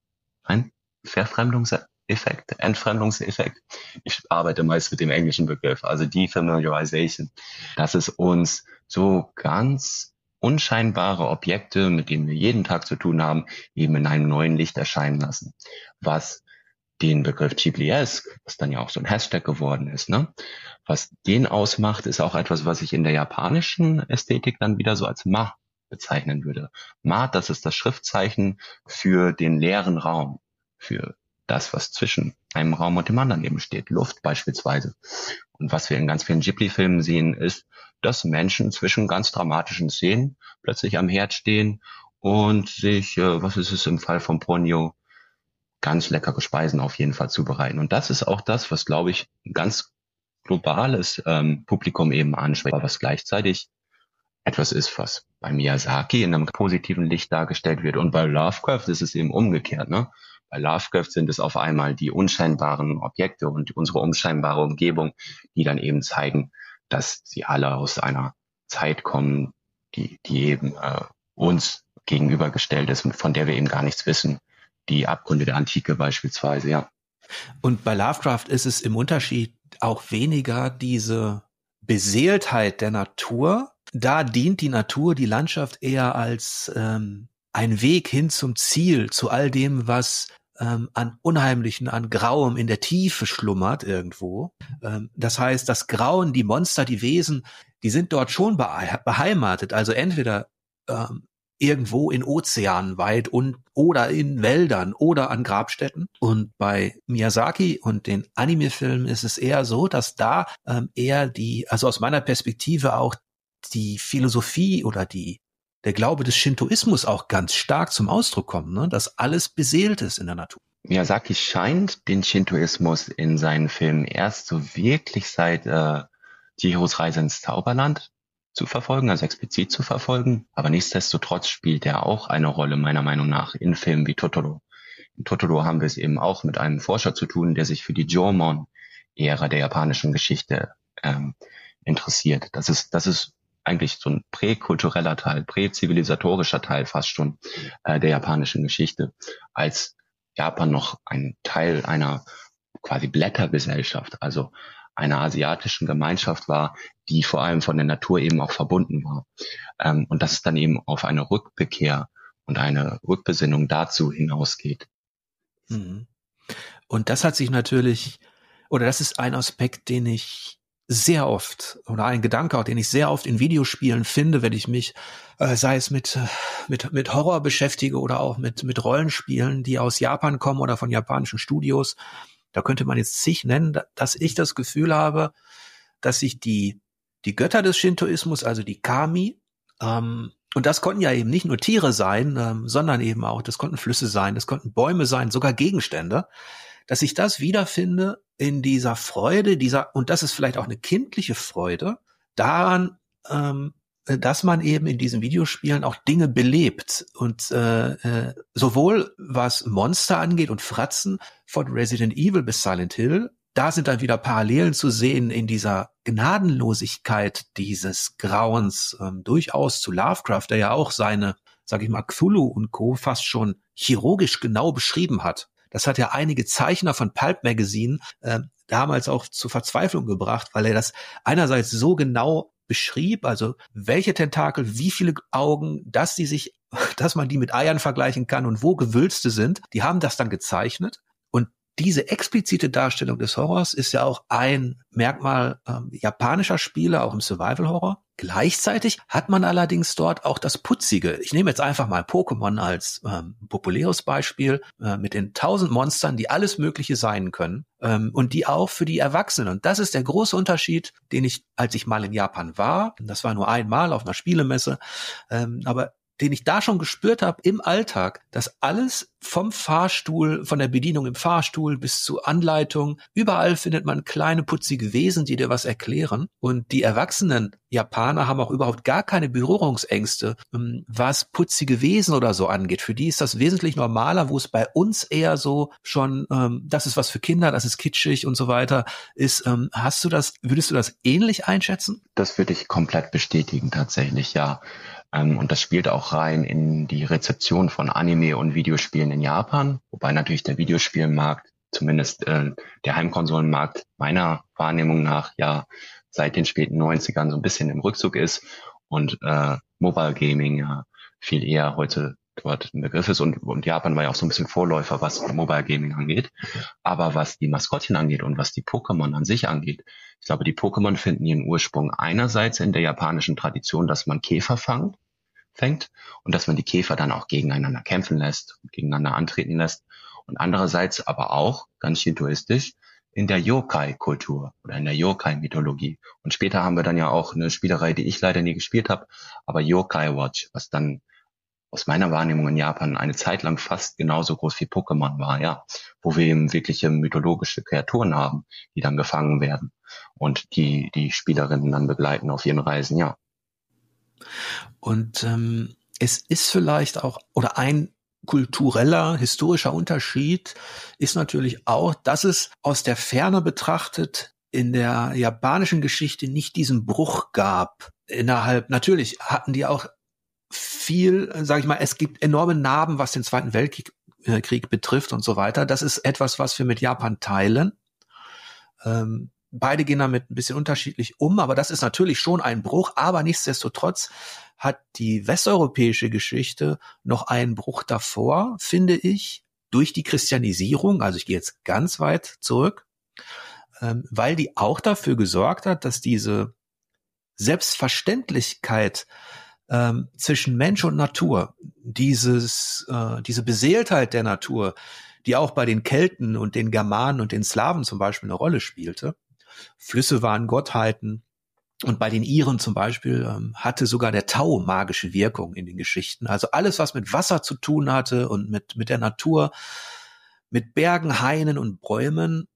ein Verfremdungseffekt, Entfremdungseffekt, ich arbeite meist mit dem englischen Begriff, also Defamiliarization, dass es uns so ganz unscheinbare Objekte, mit denen wir jeden Tag zu tun haben, eben in einem neuen Licht erscheinen lassen. Was den Begriff Ghibliesk, was dann ja auch so ein Hashtag geworden ist, ne? Was den ausmacht, ist auch etwas, was ich in der japanischen Ästhetik dann wieder so als Ma bezeichnen würde. Ma, das ist das Schriftzeichen für den leeren Raum, für das, was zwischen einem Raum und dem anderen eben steht, Luft beispielsweise. Und was wir in ganz vielen Ghibli-Filmen sehen, ist, dass Menschen zwischen ganz dramatischen Szenen plötzlich am Herd stehen und sich, äh, was ist es im Fall von Ponyo, ganz leckere Speisen auf jeden Fall zubereiten. Und das ist auch das, was, glaube ich, ein ganz globales ähm, Publikum eben anspricht, aber was gleichzeitig etwas ist, was bei Miyazaki in einem positiven Licht dargestellt wird. Und bei Lovecraft ist es eben umgekehrt, ne? Bei Lovecraft sind es auf einmal die unscheinbaren Objekte und unsere unscheinbare Umgebung, die dann eben zeigen, dass sie alle aus einer Zeit kommen, die, die eben äh, uns gegenübergestellt ist und von der wir eben gar nichts wissen. Die Abgründe der Antike beispielsweise, ja. Und bei Lovecraft ist es im Unterschied auch weniger diese Beseeltheit der Natur. Da dient die Natur, die Landschaft eher als ähm, ein Weg hin zum Ziel, zu all dem, was ähm, an Unheimlichen, an Grauem in der Tiefe schlummert irgendwo. Ähm, das heißt, das Grauen, die Monster, die Wesen, die sind dort schon behe- beheimatet. Also entweder ähm, irgendwo in Ozeanen weit und oder in Wäldern oder an Grabstätten. Und bei Miyazaki und den Anime-Filmen ist es eher so, dass da ähm, eher die, also aus meiner Perspektive auch die Philosophie oder die der Glaube des Shintoismus auch ganz stark zum Ausdruck kommt, ne? Dass alles beseelt ist in der Natur. Miyazaki scheint den Shintoismus in seinen Filmen erst so wirklich seit äh, Chihiros Reise ins Zauberland zu verfolgen, also explizit zu verfolgen. Aber nichtsdestotrotz spielt er auch eine Rolle, meiner Meinung nach, in Filmen wie Totoro. In Totoro haben wir es eben auch mit einem Forscher zu tun, der sich für die Jomon-Ära der japanischen Geschichte ähm, interessiert. Das ist, das ist eigentlich so ein präkultureller Teil, präzivilisatorischer Teil fast schon äh, der japanischen Geschichte, als Japan noch ein Teil einer quasi Blättergesellschaft, also einer asiatischen Gemeinschaft war, die vor allem von der Natur eben auch verbunden war. Ähm, und dass es dann eben auf eine Rückbekehr und eine Rückbesinnung dazu hinausgeht. Mhm. Und das hat sich natürlich, oder das ist ein Aspekt, den ich sehr oft, oder ein Gedanke auch, den ich sehr oft in Videospielen finde, wenn ich mich, äh, sei es mit, mit, mit Horror beschäftige oder auch mit, mit Rollenspielen, die aus Japan kommen oder von japanischen Studios. Da könnte man jetzt zig nennen, dass ich das Gefühl habe, dass sich die, die Götter des Shintoismus, also die Kami, ähm, und das konnten ja eben nicht nur Tiere sein, ähm, sondern eben auch, das konnten Flüsse sein, das konnten Bäume sein, sogar Gegenstände, dass ich das wiederfinde in dieser Freude, dieser, und das ist vielleicht auch eine kindliche Freude, daran, ähm, dass man eben in diesen Videospielen auch Dinge belebt und äh, äh, sowohl was Monster angeht und Fratzen von Resident Evil bis Silent Hill, da sind dann wieder Parallelen zu sehen in dieser Gnadenlosigkeit dieses Grauens, ähm, durchaus zu Lovecraft, der ja auch seine, sag ich mal, Cthulhu und Co. fast schon chirurgisch genau beschrieben hat. Das hat ja einige Zeichner von Pulp Magazine äh, damals auch zur Verzweiflung gebracht, weil er das einerseits so genau beschrieb, also welche Tentakel, wie viele Augen, dass die sich, dass man die mit Eiern vergleichen kann und wo Gewülste sind. Die haben das dann gezeichnet. Und diese explizite Darstellung des Horrors ist ja auch ein Merkmal ähm, japanischer Spiele, auch im Survival-Horror. Gleichzeitig hat man allerdings dort auch das Putzige. Ich nehme jetzt einfach mal Pokémon als ähm, populäres Beispiel äh, mit den tausend Monstern, die alles Mögliche sein können ähm, und die auch für die Erwachsenen. Und das ist der große Unterschied, den ich, als ich mal in Japan war, das war nur einmal auf einer Spielemesse, ähm, aber den ich da schon gespürt habe im Alltag, dass alles vom Fahrstuhl, von der Bedienung im Fahrstuhl bis zur Anleitung, überall findet man kleine putzige Wesen, die dir was erklären. Und die erwachsenen Japaner haben auch überhaupt gar keine Berührungsängste, was putzige Wesen oder so angeht. Für die ist das wesentlich normaler, wo es bei uns eher so schon, ähm, das ist was für Kinder, das ist kitschig und so weiter ist. Ähm, hast du das, würdest du das ähnlich einschätzen? Das würde ich komplett bestätigen, tatsächlich, ja. Und das spielt auch rein in die Rezeption von Anime und Videospielen in Japan, wobei natürlich der Videospielmarkt, zumindest äh, der Heimkonsolenmarkt, meiner Wahrnehmung nach ja seit den späten neunzigern so ein bisschen im Rückzug ist und äh, Mobile Gaming ja viel eher heute dort ein Begriff ist und, und Japan war ja auch so ein bisschen Vorläufer, was Mobile Gaming angeht. Aber was die Maskottchen angeht und was die Pokémon an sich angeht, ich glaube, die Pokémon finden ihren Ursprung einerseits in der japanischen Tradition, dass man Käfer fangt, fängt und dass man die Käfer dann auch gegeneinander kämpfen lässt und gegeneinander antreten lässt und andererseits aber auch, ganz shintoistisch, in der Yokai-Kultur oder in der Yokai-Mythologie. Und später haben wir dann ja auch eine Spielerei, die ich leider nie gespielt habe, aber Yokai Watch, was dann aus meiner Wahrnehmung in Japan eine Zeit lang fast genauso groß wie Pokémon war, ja, wo wir eben wirkliche mythologische Kreaturen haben, die dann gefangen werden und die die Spielerinnen dann begleiten auf ihren Reisen, ja. Und ähm, es ist vielleicht auch, oder ein kultureller, historischer Unterschied ist natürlich auch, dass es aus der Ferne betrachtet in der japanischen Geschichte nicht diesen Bruch gab. Innerhalb, natürlich hatten die auch viel, sage ich mal, es gibt enorme Narben, was den Zweiten Weltkrieg äh, Krieg betrifft und so weiter. Das ist etwas, was wir mit Japan teilen. Ähm, beide gehen damit ein bisschen unterschiedlich um, aber das ist natürlich schon ein Bruch. Aber nichtsdestotrotz hat die westeuropäische Geschichte noch einen Bruch davor, finde ich, durch die Christianisierung. Also ich gehe jetzt ganz weit zurück, ähm, weil die auch dafür gesorgt hat, dass diese Selbstverständlichkeit ähm, zwischen Mensch und Natur, dieses, äh, diese Beseeltheit der Natur, die auch bei den Kelten und den Germanen und den Slawen zum Beispiel eine Rolle spielte. Flüsse waren Gottheiten. Und bei den Iren zum Beispiel ähm, hatte sogar der Tau magische Wirkung in den Geschichten. Also alles, was mit Wasser zu tun hatte und mit, mit der Natur, mit Bergen, Hainen und Bäumen,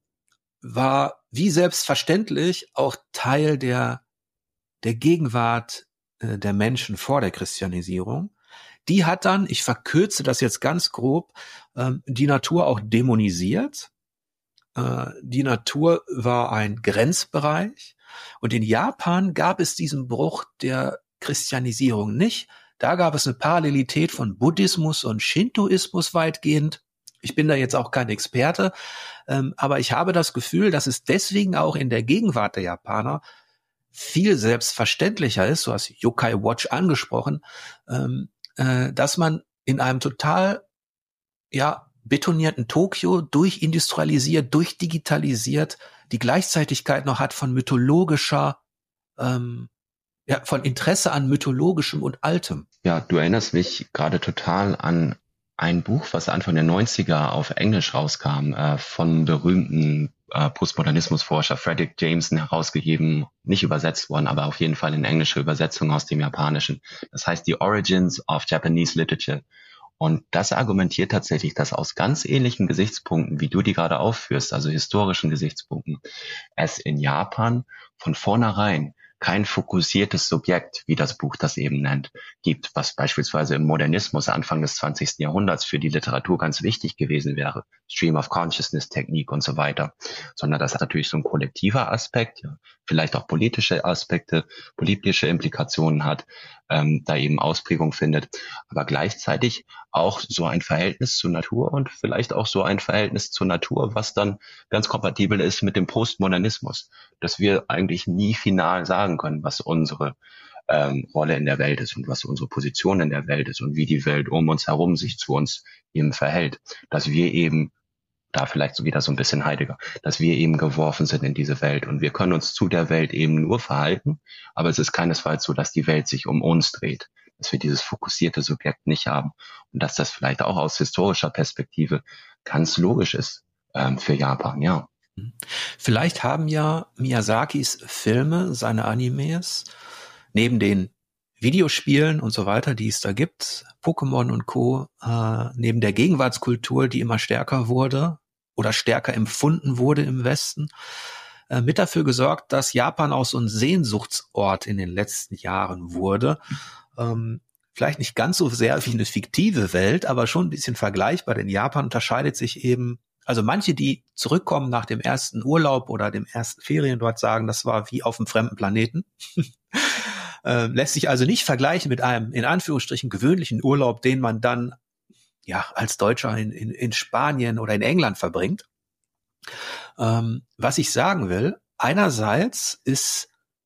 war wie selbstverständlich auch Teil der, der Gegenwart äh, der Menschen vor der Christianisierung. Die hat dann, ich verkürze das jetzt ganz grob, ähm, die Natur auch dämonisiert. Äh, die Natur war ein Grenzbereich. Und in Japan gab es diesen Bruch der Christianisierung nicht. Da gab es eine Parallelität von Buddhismus und Shintoismus weitgehend. Ich bin da jetzt auch kein Experte, ähm, aber ich habe das Gefühl, dass es deswegen auch in der Gegenwart der Japaner viel selbstverständlicher ist, du hast Yokai Watch angesprochen, ähm, äh, dass man in einem total, ja, betonierten Tokio durchindustrialisiert, durchdigitalisiert, die Gleichzeitigkeit noch hat von mythologischer, ähm, ja, von Interesse an mythologischem und Altem. Ja, du erinnerst mich gerade total an ein Buch, was Anfang der neunziger auf Englisch rauskam, äh, von berühmten äh, Postmodernismusforscher Fredric Jameson herausgegeben, nicht übersetzt worden, aber auf jeden Fall in englische Übersetzung aus dem Japanischen. Das heißt The Origins of Japanese Literature. Und das argumentiert tatsächlich, dass aus ganz ähnlichen Gesichtspunkten, wie du die gerade aufführst, also historischen Gesichtspunkten, es in Japan von vornherein kein fokussiertes Subjekt, wie das Buch das eben nennt, gibt, was beispielsweise im Modernismus Anfang des zwanzigsten Jahrhunderts für die Literatur ganz wichtig gewesen wäre, Stream of Consciousness Technik und so weiter, sondern das hat natürlich so ein kollektiver Aspekt, ja, vielleicht auch politische Aspekte, politische Implikationen hat, ähm, da eben Ausprägung findet, aber gleichzeitig auch so ein Verhältnis zur Natur und vielleicht auch so ein Verhältnis zur Natur, was dann ganz kompatibel ist mit dem Postmodernismus, dass wir eigentlich nie final sagen können, was unsere ähm, Rolle in der Welt ist und was unsere Position in der Welt ist und wie die Welt um uns herum sich zu uns eben verhält, dass wir eben da vielleicht so wieder so ein bisschen Heidegger, dass wir eben geworfen sind in diese Welt und wir können uns zu der Welt eben nur verhalten, aber es ist keinesfalls so, dass die Welt sich um uns dreht, dass wir dieses fokussierte Subjekt nicht haben und dass das vielleicht auch aus historischer Perspektive ganz logisch ist ähm, für Japan, ja. Vielleicht haben ja Miyazakis Filme, seine Animes, neben den Videospielen und so weiter, die es da gibt, Pokémon und Co., äh, neben der Gegenwartskultur, die immer stärker wurde oder stärker empfunden wurde im Westen, äh, mit dafür gesorgt, dass Japan auch so ein Sehnsuchtsort in den letzten Jahren wurde. Ähm, vielleicht nicht ganz so sehr wie eine fiktive Welt, aber schon ein bisschen vergleichbar, denn Japan unterscheidet sich eben, also manche, die zurückkommen nach dem ersten Urlaub oder dem ersten Ferien dort, sagen, das war wie auf einem fremden Planeten. Äh, lässt sich also nicht vergleichen mit einem, in Anführungsstrichen, gewöhnlichen Urlaub, den man dann ja als Deutscher in, in, in Spanien oder in England verbringt. Ähm, was ich sagen will, einerseits ist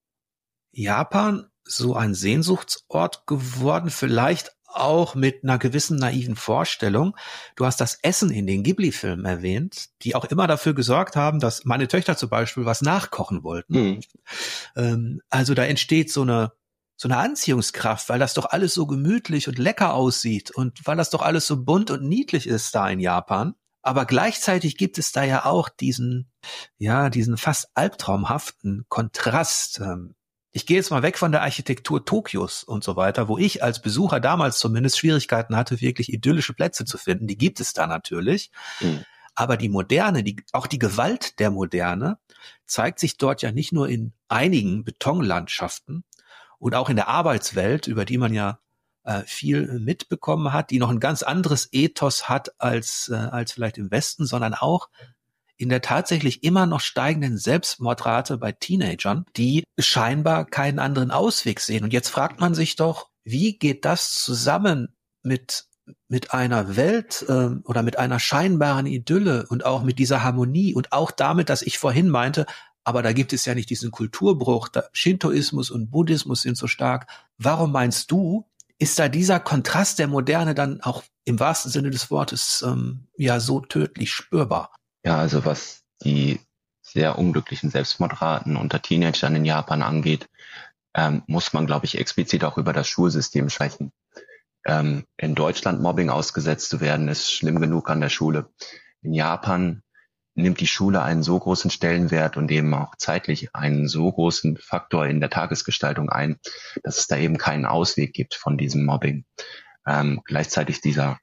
Japan so ein Sehnsuchtsort geworden, vielleicht auch mit einer gewissen naiven Vorstellung. Du hast das Essen in den Ghibli-Filmen erwähnt, die auch immer dafür gesorgt haben, dass meine Töchter zum Beispiel was nachkochen wollten. Mhm. Ähm, also da entsteht so eine so eine Anziehungskraft, weil das doch alles so gemütlich und lecker aussieht und weil das doch alles so bunt und niedlich ist da in Japan. Aber gleichzeitig gibt es da ja auch diesen, ja, diesen fast albtraumhaften Kontrast. Ich gehe jetzt mal weg von der Architektur Tokios und so weiter, wo ich als Besucher damals zumindest Schwierigkeiten hatte, wirklich idyllische Plätze zu finden. Die gibt es da natürlich. Mhm. Aber die Moderne, die, auch die Gewalt der Moderne zeigt sich dort ja nicht nur in einigen Betonlandschaften, und auch in der Arbeitswelt, über die man ja äh, viel mitbekommen hat, die noch ein ganz anderes Ethos hat als äh, als vielleicht im Westen, sondern auch in der tatsächlich immer noch steigenden Selbstmordrate bei Teenagern, die scheinbar keinen anderen Ausweg sehen. Und jetzt fragt man sich doch, wie geht das zusammen mit mit einer Welt äh, oder mit einer scheinbaren Idylle und auch mit dieser Harmonie und auch damit, dass ich vorhin meinte, aber da gibt es ja nicht diesen Kulturbruch. Da Shintoismus und Buddhismus sind so stark. Warum meinst du, ist da dieser Kontrast der Moderne dann auch im wahrsten Sinne des Wortes ähm, ja so tödlich spürbar? Ja, also was die sehr unglücklichen Selbstmordraten unter Teenagern in Japan angeht, ähm, muss man, glaube ich, explizit auch über das Schulsystem sprechen. Ähm, in Deutschland Mobbing ausgesetzt zu werden, ist schlimm genug an der Schule. In Japan nimmt die Schule einen so großen Stellenwert und eben auch zeitlich einen so großen Faktor in der Tagesgestaltung ein, dass es da eben keinen Ausweg gibt von diesem Mobbing. Ähm, gleichzeitig dieser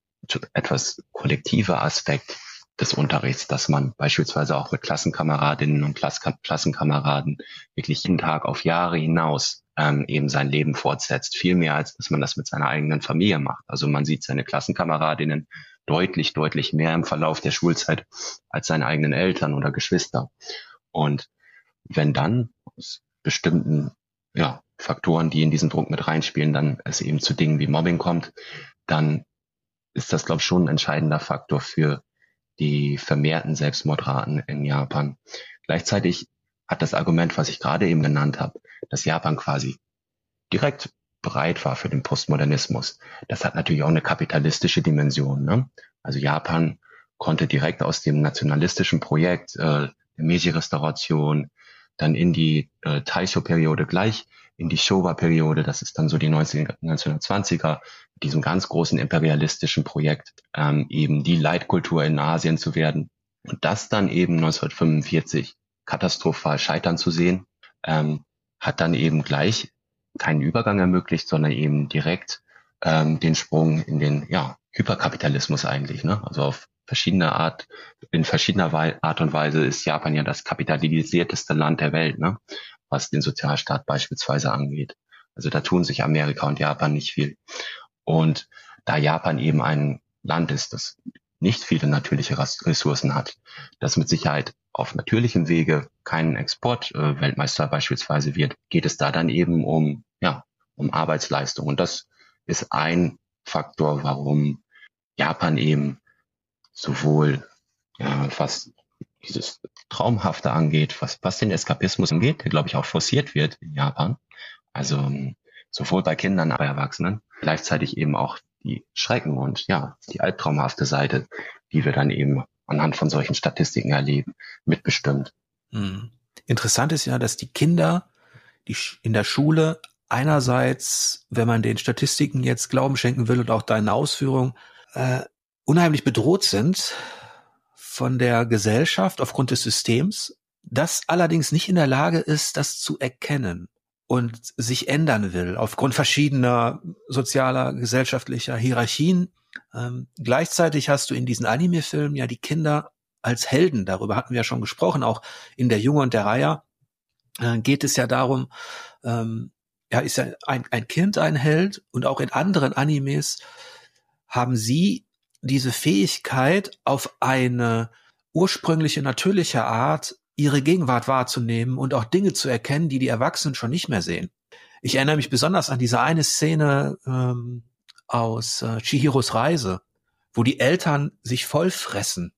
etwas kollektive Aspekt des Unterrichts, dass man beispielsweise auch mit Klassenkameradinnen und Klass- Klassenkameraden wirklich jeden Tag auf Jahre hinaus ähm, eben sein Leben fortsetzt. Viel mehr, als dass man das mit seiner eigenen Familie macht. Also man sieht seine Klassenkameradinnen deutlich, deutlich mehr im Verlauf der Schulzeit als seine eigenen Eltern oder Geschwister. Und wenn dann aus bestimmten ja, Faktoren, die in diesen Druck mit reinspielen, dann es eben zu Dingen wie Mobbing kommt, dann ist das, glaube ich, schon ein entscheidender Faktor für die vermehrten Selbstmordraten in Japan. Gleichzeitig hat das Argument, was ich gerade eben genannt habe, dass Japan quasi direkt bereit war für den Postmodernismus. Das hat natürlich auch eine kapitalistische Dimension, ne? Also Japan konnte direkt aus dem nationalistischen Projekt äh, der Meiji-Restauration dann in die äh, Taisho-Periode gleich in die Showa-Periode, das ist dann so die neunzehnhundertzwanziger, mit diesem ganz großen imperialistischen Projekt, ähm, eben die Leitkultur in Asien zu werden. Und das dann eben neunzehnhundertfünfundvierzig katastrophal scheitern zu sehen, ähm, hat dann eben gleich keinen Übergang ermöglicht, sondern eben direkt ähm, den Sprung in den ja, Hyperkapitalismus eigentlich, ne? Also auf verschiedene Art, in verschiedener Art und Weise ist Japan ja das kapitalisierteste Land der Welt, ne? Was den Sozialstaat beispielsweise angeht. Also da tun sich Amerika und Japan nicht viel. Und da Japan eben ein Land ist, das nicht viele natürliche Ressourcen hat, das mit Sicherheit auf natürlichem Wege keinen Export-Weltmeister äh, beispielsweise wird, geht es da dann eben um, ja, um Arbeitsleistung. Und das ist ein Faktor, warum Japan eben sowohl, ja, was dieses Traumhafte angeht, was, was den Eskapismus angeht, der, glaube ich, auch forciert wird in Japan. Also sowohl bei Kindern, aber Erwachsenen. Gleichzeitig eben auch die Schrecken und ja, die albtraumhafte Seite, die wir dann eben anhand von solchen Statistiken erleben, mitbestimmt. Hm. Interessant ist ja, dass die Kinder die in der Schule einerseits, wenn man den Statistiken jetzt Glauben schenken will und auch deinen Ausführungen, äh, unheimlich bedroht sind von der Gesellschaft aufgrund des Systems, das allerdings nicht in der Lage ist, das zu erkennen und sich ändern will, aufgrund verschiedener sozialer, gesellschaftlicher Hierarchien. Ähm, gleichzeitig hast du in diesen Anime-Filmen ja die Kinder als Helden, darüber hatten wir ja schon gesprochen, auch in Der Junge und der Reiher äh, geht es ja darum, ähm, ja, ist ja ein, ein Kind ein Held, und auch in anderen Animes haben sie diese Fähigkeit, auf eine ursprüngliche, natürliche Art ihre Gegenwart wahrzunehmen und auch Dinge zu erkennen, die die Erwachsenen schon nicht mehr sehen. Ich erinnere mich besonders an diese eine Szene ähm, aus äh, Chihiros Reise, wo die Eltern sich vollfressen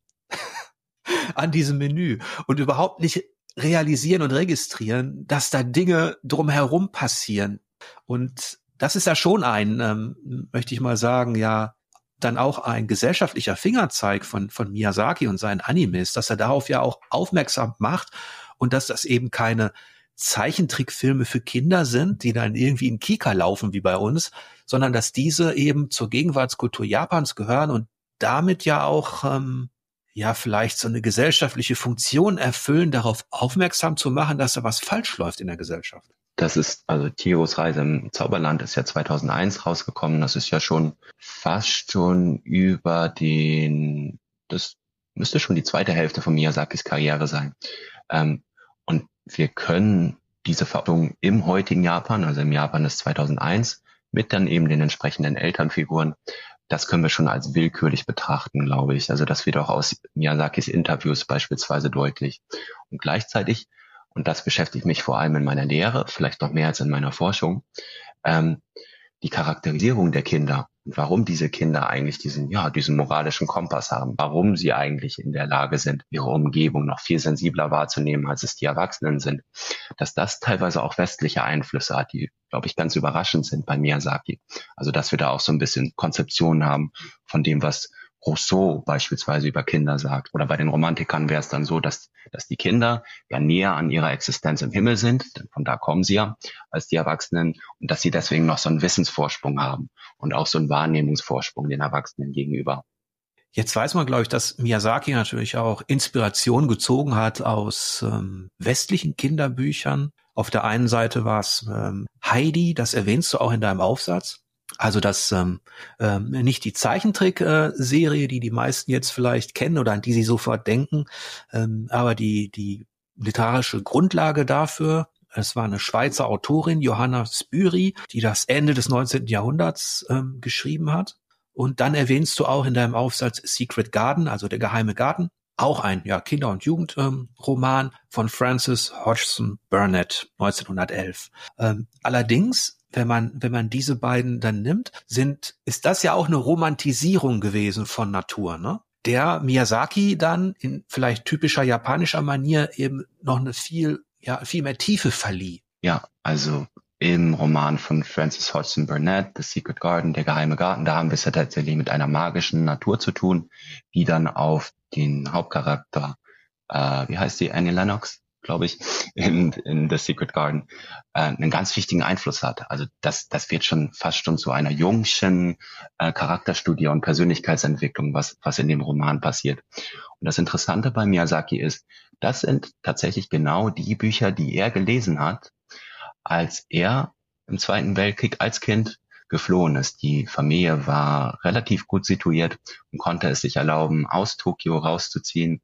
an diesem Menü und überhaupt nicht realisieren und registrieren, dass da Dinge drumherum passieren. Und das ist ja schon ein, ähm, möchte ich mal sagen, ja, dann auch ein gesellschaftlicher Fingerzeig von, von Miyazaki und seinen Animes, dass er darauf ja auch aufmerksam macht und dass das eben keine Zeichentrickfilme für Kinder sind, die dann irgendwie in Kika laufen wie bei uns, sondern dass diese eben zur Gegenwartskultur Japans gehören und damit ja auch ähm, ja vielleicht so eine gesellschaftliche Funktion erfüllen, darauf aufmerksam zu machen, dass da was falsch läuft in der Gesellschaft. Das ist, also Chihiros Reise im Zauberland ist ja zweitausendeins rausgekommen. Das ist ja schon fast schon über den, das müsste schon die zweite Hälfte von Miyazakis Karriere sein. Ähm, und wir können diese Verarbeitung im heutigen Japan, also im Japan des zweitausendeins, mit dann eben den entsprechenden Elternfiguren, das können wir schon als willkürlich betrachten, glaube ich. Also das wird auch aus Miyazakis Interviews beispielsweise deutlich. Und gleichzeitig, und das beschäftigt mich vor allem in meiner Lehre, vielleicht noch mehr als in meiner Forschung, ähm, die Charakterisierung der Kinder und warum diese Kinder eigentlich diesen, ja, diesen moralischen Kompass haben, warum sie eigentlich in der Lage sind, ihre Umgebung noch viel sensibler wahrzunehmen, als es die Erwachsenen sind, dass das teilweise auch westliche Einflüsse hat, die, glaube ich, ganz überraschend sind bei Miyazaki. Also, dass wir da auch so ein bisschen Konzeptionen haben von dem, was Rousseau beispielsweise über Kinder sagt. Oder bei den Romantikern wäre es dann so, dass, dass die Kinder ja näher an ihrer Existenz im Himmel sind, denn von da kommen sie ja, als die Erwachsenen, und dass sie deswegen noch so einen Wissensvorsprung haben und auch so einen Wahrnehmungsvorsprung den Erwachsenen gegenüber. Jetzt weiß man, glaube ich, dass Miyazaki natürlich auch Inspiration gezogen hat aus ähm, westlichen Kinderbüchern. Auf der einen Seite war es ähm, Heidi, das erwähnst du auch in deinem Aufsatz. Also das ähm, ähm, nicht die Zeichentrick-Serie, die die meisten jetzt vielleicht kennen oder an die sie sofort denken, ähm, aber die die literarische Grundlage dafür. Es war eine Schweizer Autorin, Johanna Spyri, die das Ende des neunzehnten Jahrhunderts ähm, geschrieben hat. Und dann erwähnst du auch in deinem Aufsatz Secret Garden, also der geheime Garten, auch ein ja, Kinder- und Jugendroman ähm, von Frances Hodgson Burnett, neunzehnhundertelf. Ähm, allerdings, wenn man wenn man diese beiden dann nimmt, sind ist das ja auch eine Romantisierung gewesen von Natur, ne? Der Miyazaki dann in vielleicht typischer japanischer Manier eben noch eine viel ja viel mehr Tiefe verlieh. Ja, also im Roman von Frances Hodgson Burnett, The Secret Garden, der geheime Garten, da haben wir es ja tatsächlich mit einer magischen Natur zu tun, die dann auf den Hauptcharakter, äh, wie heißt die, Annie Lennox, glaube ich, in, in The Secret Garden, äh, einen ganz wichtigen Einfluss hat. Also das, das wird schon fast schon zu einer jungschen äh, Charakterstudie und Persönlichkeitsentwicklung, was, was in dem Roman passiert. Und das Interessante bei Miyazaki ist, das sind tatsächlich genau die Bücher, die er gelesen hat, als er im Zweiten Weltkrieg als Kind geflohen ist. Die Familie war relativ gut situiert und konnte es sich erlauben, aus Tokio rauszuziehen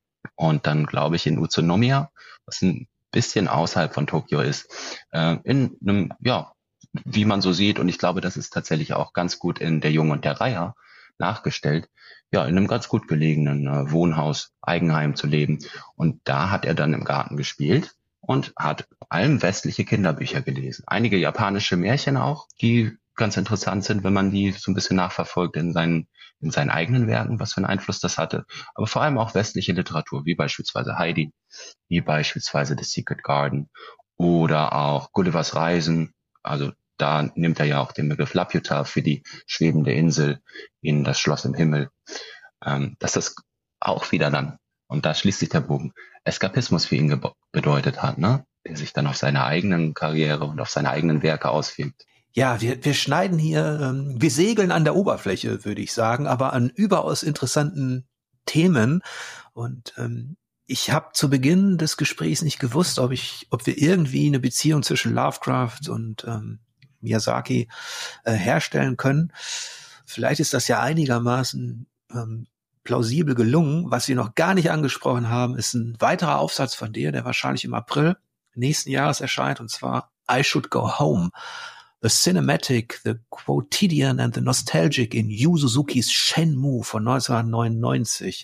und dann, glaube ich, in Utsunomiya, was ein bisschen außerhalb von Tokio ist, äh, in einem, ja, wie man so sieht, und ich glaube, das ist tatsächlich auch ganz gut in Der Junge und der Reiher nachgestellt, ja, in einem ganz gut gelegenen äh, Wohnhaus, Eigenheim zu leben. Und da hat er dann im Garten gespielt und hat vor allem westliche Kinderbücher gelesen. Einige japanische Märchen auch, die ganz interessant sind, wenn man die so ein bisschen nachverfolgt in seinen, in seinen eigenen Werken, was für einen Einfluss das hatte. Aber vor allem auch westliche Literatur, wie beispielsweise Heidi, wie beispielsweise The Secret Garden oder auch Gullivers Reisen. Also da nimmt er ja auch den Begriff Laputa für die schwebende Insel in das Schloss im Himmel. Ähm, dass das auch wieder dann, und da schließt sich der Bogen, Eskapismus für ihn ge- bedeutet hat, ne? Der sich dann auf seine eigenen Karriere und auf seine eigenen Werke auswirkt. Ja, wir, wir schneiden hier, ähm, wir segeln an der Oberfläche, würde ich sagen, aber an überaus interessanten Themen. Und ähm, ich habe zu Beginn des Gesprächs nicht gewusst, ob ich, ob wir irgendwie eine Beziehung zwischen Lovecraft und ähm, Miyazaki äh, herstellen können. Vielleicht ist das ja einigermaßen ähm, plausibel gelungen. Was wir noch gar nicht angesprochen haben, ist ein weiterer Aufsatz von dir, der wahrscheinlich im April nächsten Jahres erscheint, und zwar I Should Go Home. The Cinematic, the Quotidian and the Nostalgic in Yu Suzukis Shenmue von neunzehnhundertneunundneunzig.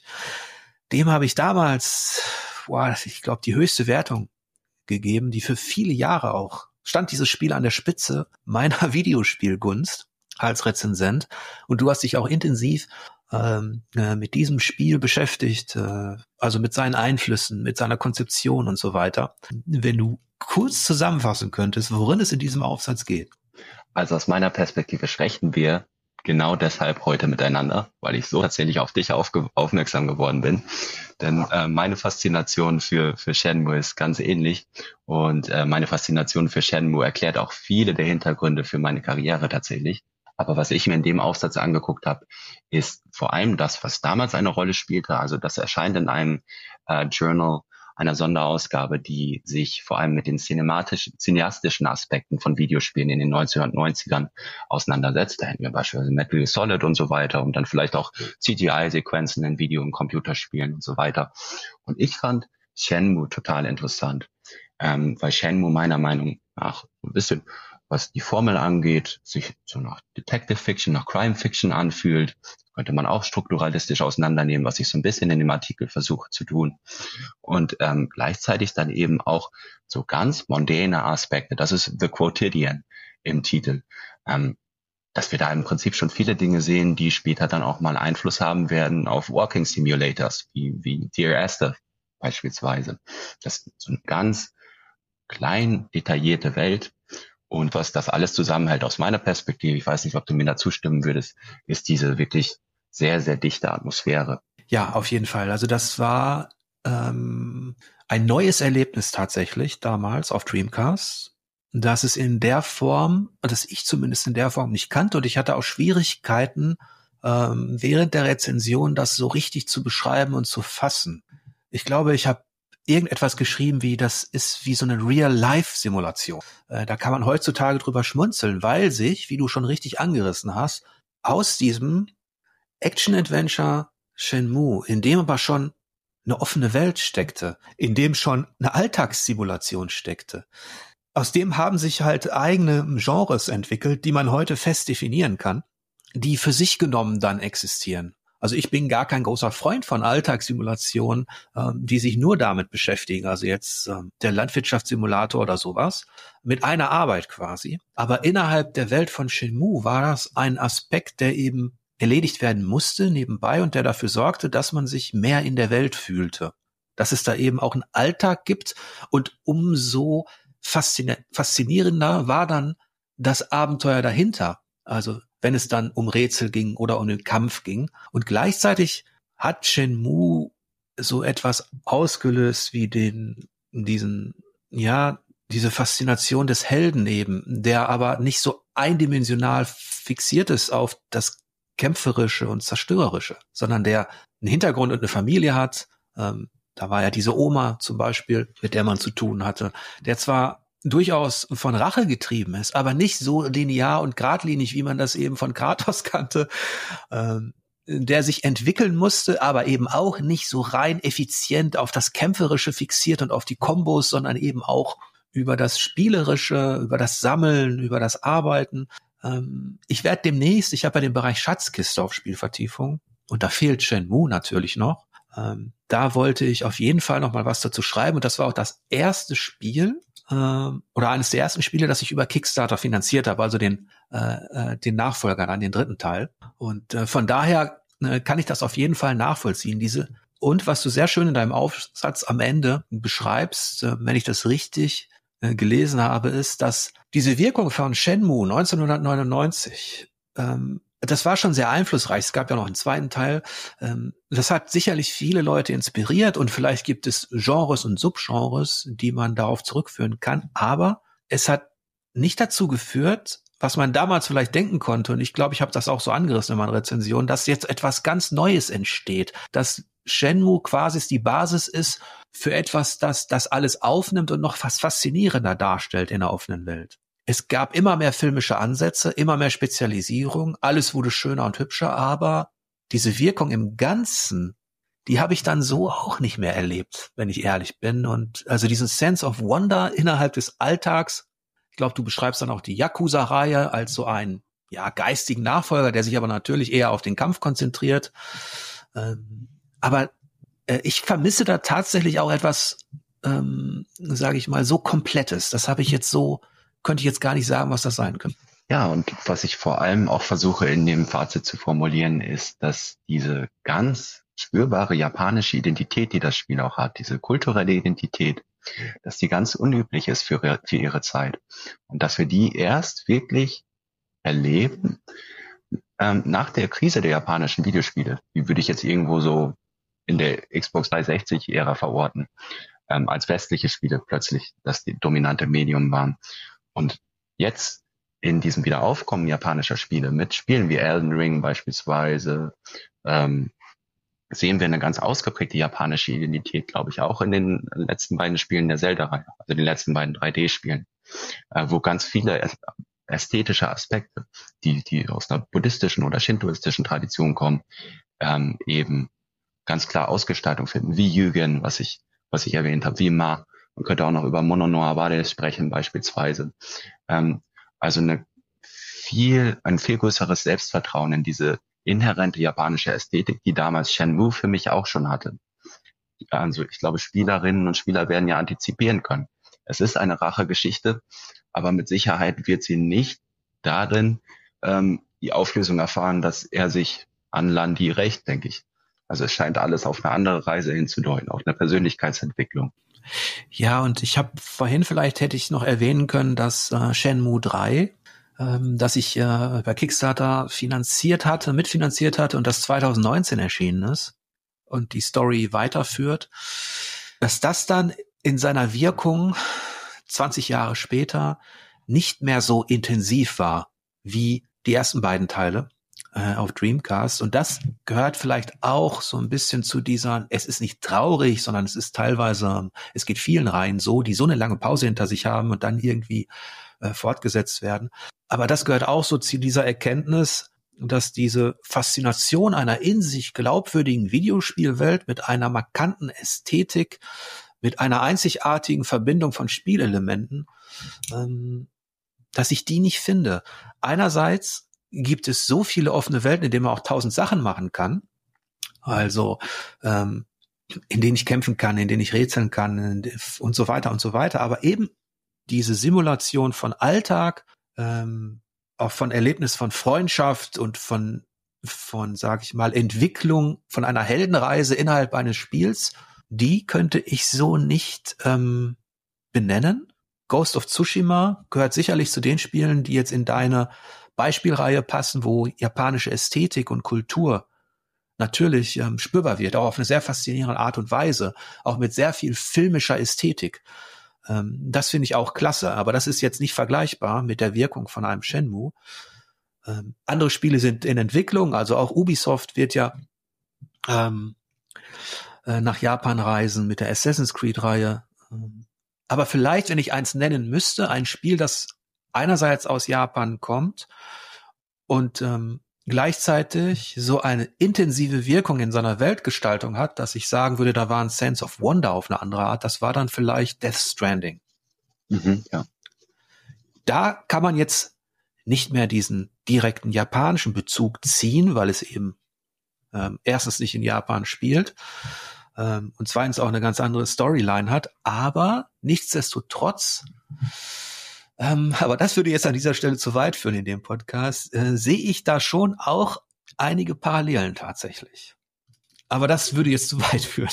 Dem habe ich damals, boah, ich glaube, die höchste Wertung gegeben, die für viele Jahre auch stand dieses Spiel an der Spitze meiner Videospielgunst als Rezensent. Und du hast dich auch intensiv ähm, äh, mit diesem Spiel beschäftigt, äh, also mit seinen Einflüssen, mit seiner Konzeption und so weiter. Wenn du kurz zusammenfassen könntest, worin es in diesem Aufsatz geht. Also aus meiner Perspektive sprechen wir genau deshalb heute miteinander, weil ich so tatsächlich auf dich aufge- aufmerksam geworden bin. Denn äh, meine Faszination für, für Shenmue ist ganz ähnlich. Und äh, meine Faszination für Shenmue erklärt auch viele der Hintergründe für meine Karriere tatsächlich. Aber was ich mir in dem Aufsatz angeguckt habe, ist vor allem das, was damals eine Rolle spielte. Also das erscheint in einem äh, Journal, einer Sonderausgabe, die sich vor allem mit den cinematischen, cineastischen Aspekten von Videospielen in den neunzehnhundertneunzigern auseinandersetzt. Da hätten wir beispielsweise Metal Gear Solid und so weiter und dann vielleicht auch C G I-Sequenzen in Video- und Computerspielen und so weiter. Und ich fand Shenmue total interessant, ähm, weil Shenmue meiner Meinung nach ein bisschen, was die Formel angeht, sich so nach Detective Fiction, nach Crime Fiction anfühlt. Könnte man auch strukturalistisch auseinandernehmen, was ich so ein bisschen in dem Artikel versuche zu tun. Und ähm, gleichzeitig dann eben auch so ganz mondäne Aspekte. Das ist The Quotidian im Titel. Ähm, dass wir da im Prinzip schon viele Dinge sehen, die später dann auch mal Einfluss haben werden auf Walking Simulators, wie, wie Dear Esther beispielsweise. Das ist so eine ganz klein detaillierte Welt. Und was das alles zusammenhält aus meiner Perspektive, ich weiß nicht, ob du mir da zustimmen würdest, ist diese wirklich sehr, sehr dichte Atmosphäre. Ja, auf jeden Fall. Also das war ähm, ein neues Erlebnis tatsächlich damals auf Dreamcast, dass es in der Form, dass ich zumindest in der Form nicht kannte, und ich hatte auch Schwierigkeiten, ähm, während der Rezension das so richtig zu beschreiben und zu fassen. Ich glaube, ich habe irgendetwas geschrieben wie, das ist wie so eine Real-Life-Simulation. Äh, da kann man heutzutage drüber schmunzeln, weil sich, wie du schon richtig angerissen hast, aus diesem Action-Adventure Shenmue, in dem aber schon eine offene Welt steckte, in dem schon eine Alltagssimulation steckte. Aus dem haben sich halt eigene Genres entwickelt, die man heute fest definieren kann, die für sich genommen dann existieren. Also ich bin gar kein großer Freund von Alltagssimulationen, ähm, die sich nur damit beschäftigen, also jetzt ähm, der Landwirtschaftssimulator oder sowas, mit einer Arbeit quasi. Aber innerhalb der Welt von Shenmue war das ein Aspekt, der eben erledigt werden musste nebenbei und der dafür sorgte, dass man sich mehr in der Welt fühlte. Dass es da eben auch einen Alltag gibt, und umso faszini- faszinierender war dann das Abenteuer dahinter. Also wenn es dann um Rätsel ging oder um den Kampf ging. Und gleichzeitig hat Shenmue so etwas ausgelöst wie den, diesen, ja, diese Faszination des Helden eben, der aber nicht so eindimensional fixiert ist auf das Kämpferische und Zerstörerische, sondern der einen Hintergrund und eine Familie hat. Ähm, da war ja diese Oma zum Beispiel, mit der man zu tun hatte, der zwar durchaus von Rache getrieben ist, aber nicht so linear und geradlinig, wie man das eben von Kratos kannte, ähm, der sich entwickeln musste, aber eben auch nicht so rein effizient auf das Kämpferische fixiert und auf die Kombos, sondern eben auch über das Spielerische, über das Sammeln, über das Arbeiten. Ähm, ich werde demnächst, ich habe ja den Bereich Schatzkiste auf Spielvertiefung, und da fehlt Shenmue natürlich noch. Ähm, da wollte ich auf jeden Fall noch mal was dazu schreiben, und das war auch das erste Spiel, ähm, oder eines der ersten Spiele, das ich über Kickstarter finanziert habe, also den äh, den Nachfolger an den dritten Teil. Und äh, von daher äh, kann ich das auf jeden Fall nachvollziehen. Diese und was du sehr schön in deinem Aufsatz am Ende beschreibst, äh, wenn ich das richtig äh, gelesen habe, ist, dass diese Wirkung von Shenmue neunzehnhundertneunundneunzig, ähm, das war schon sehr einflussreich. Es gab ja noch einen zweiten Teil. Ähm, das hat sicherlich viele Leute inspiriert, und vielleicht gibt es Genres und Subgenres, die man darauf zurückführen kann. Aber es hat nicht dazu geführt, was man damals vielleicht denken konnte, und ich glaube, ich habe das auch so angerissen in meiner Rezension, dass jetzt etwas ganz Neues entsteht, dass Shenmue quasi die Basis ist für etwas, das das alles aufnimmt und noch fast faszinierender darstellt in der offenen Welt. Es gab immer mehr filmische Ansätze, immer mehr Spezialisierung, alles wurde schöner und hübscher, aber diese Wirkung im Ganzen, die habe ich dann so auch nicht mehr erlebt, wenn ich ehrlich bin. Und also diesen Sense of Wonder innerhalb des Alltags, ich glaube, du beschreibst dann auch die Yakuza-Reihe als so einen, ja, geistigen Nachfolger, der sich aber natürlich eher auf den Kampf konzentriert. Ähm, aber äh, ich vermisse da tatsächlich auch etwas, ähm, sage ich mal, so Komplettes. Das habe ich jetzt so, könnte ich jetzt gar nicht sagen, was das sein könnte. Ja, und was ich vor allem auch versuche in dem Fazit zu formulieren, ist, dass diese ganz spürbare japanische Identität, die das Spiel auch hat, diese kulturelle Identität, dass die ganz unüblich ist für, für ihre Zeit. Und dass wir die erst wirklich erleben ähm, nach der Krise der japanischen Videospiele. Die würde ich jetzt irgendwo so in der Xbox dreihundertsechzig-Ära verorten, ähm, als westliche Spiele plötzlich das die dominante Medium waren. Und jetzt in diesem Wiederaufkommen japanischer Spiele mit Spielen wie Elden Ring beispielsweise ähm, sehen wir eine ganz ausgeprägte japanische Identität, glaube ich, auch in den letzten beiden Spielen der Zelda-Reihe, also den letzten beiden drei D-Spielen, äh, wo ganz viele ästhetische Aspekte, die die aus einer buddhistischen oder shintoistischen Tradition kommen, ähm, eben ganz klar Ausgestaltung finden, wie Yugen, was ich was ich erwähnt habe, wie Ma. Man könnte auch noch über Mono no Aware sprechen beispielsweise. Ähm, also eine viel ein viel größeres Selbstvertrauen in diese inhärente japanische Ästhetik, die damals Shenmue für mich auch schon hatte. Also ich glaube, Spielerinnen und Spieler werden ja antizipieren können. Es ist eine Rachegeschichte, aber mit Sicherheit wird sie nicht darin ähm, die Auflösung erfahren, dass er sich an Landi rächt, denke ich. Also es scheint alles auf eine andere Reise hinzudeuten, auf eine Persönlichkeitsentwicklung. Ja, und ich habe vorhin, vielleicht hätte ich noch erwähnen können, dass äh, Shenmue drei ähm, das ich äh, bei Kickstarter finanziert hatte, mitfinanziert hatte und das zwanzig neunzehn erschienen ist und die Story weiterführt, dass das dann in seiner Wirkung zwanzig Jahre später nicht mehr so intensiv war wie die ersten beiden Teile äh, auf Dreamcast. Und das gehört vielleicht auch so ein bisschen zu dieser, es ist nicht traurig, sondern es ist teilweise, es geht vielen Reihen so, die so eine lange Pause hinter sich haben und dann irgendwie äh, fortgesetzt werden. Aber das gehört auch so zu dieser Erkenntnis, dass diese Faszination einer in sich glaubwürdigen Videospielwelt mit einer markanten Ästhetik, mit einer einzigartigen Verbindung von Spielelementen, ähm, dass ich die nicht finde. Einerseits gibt es so viele offene Welten, in denen man auch tausend Sachen machen kann. Also ähm, in denen ich kämpfen kann, in denen ich rätseln kann und so weiter und so weiter. Aber eben diese Simulation von Alltag, ähm, auch von Erlebnis von Freundschaft und von, von, sag ich mal, Entwicklung von einer Heldenreise innerhalb eines Spiels, die könnte ich so nicht ähm, benennen. Ghost of Tsushima gehört sicherlich zu den Spielen, die jetzt in deine Beispielreihe passen, wo japanische Ästhetik und Kultur natürlich ähm, spürbar wird, auch auf eine sehr faszinierende Art und Weise, auch mit sehr viel filmischer Ästhetik. Ähm, das finde ich auch klasse, aber das ist jetzt nicht vergleichbar mit der Wirkung von einem Shenmue. Ähm, andere Spiele sind in Entwicklung, also auch Ubisoft wird ja ähm, äh, nach Japan reisen mit der Assassin's Creed-Reihe. Ähm, aber vielleicht, wenn ich eins nennen müsste, ein Spiel, das einerseits aus Japan kommt und ähm, gleichzeitig so eine intensive Wirkung in seiner Weltgestaltung hat, dass ich sagen würde, da war ein Sense of Wonder auf eine andere Art, das war dann vielleicht Death Stranding. Mhm, ja. Da kann man jetzt nicht mehr diesen direkten japanischen Bezug ziehen, weil es eben ähm, erstens nicht in Japan spielt ähm, und zweitens auch eine ganz andere Storyline hat, aber nichtsdestotrotz Ähm, aber das würde jetzt an dieser Stelle zu weit führen in dem Podcast, äh, sehe ich da schon auch einige Parallelen tatsächlich. Aber das würde jetzt zu weit führen.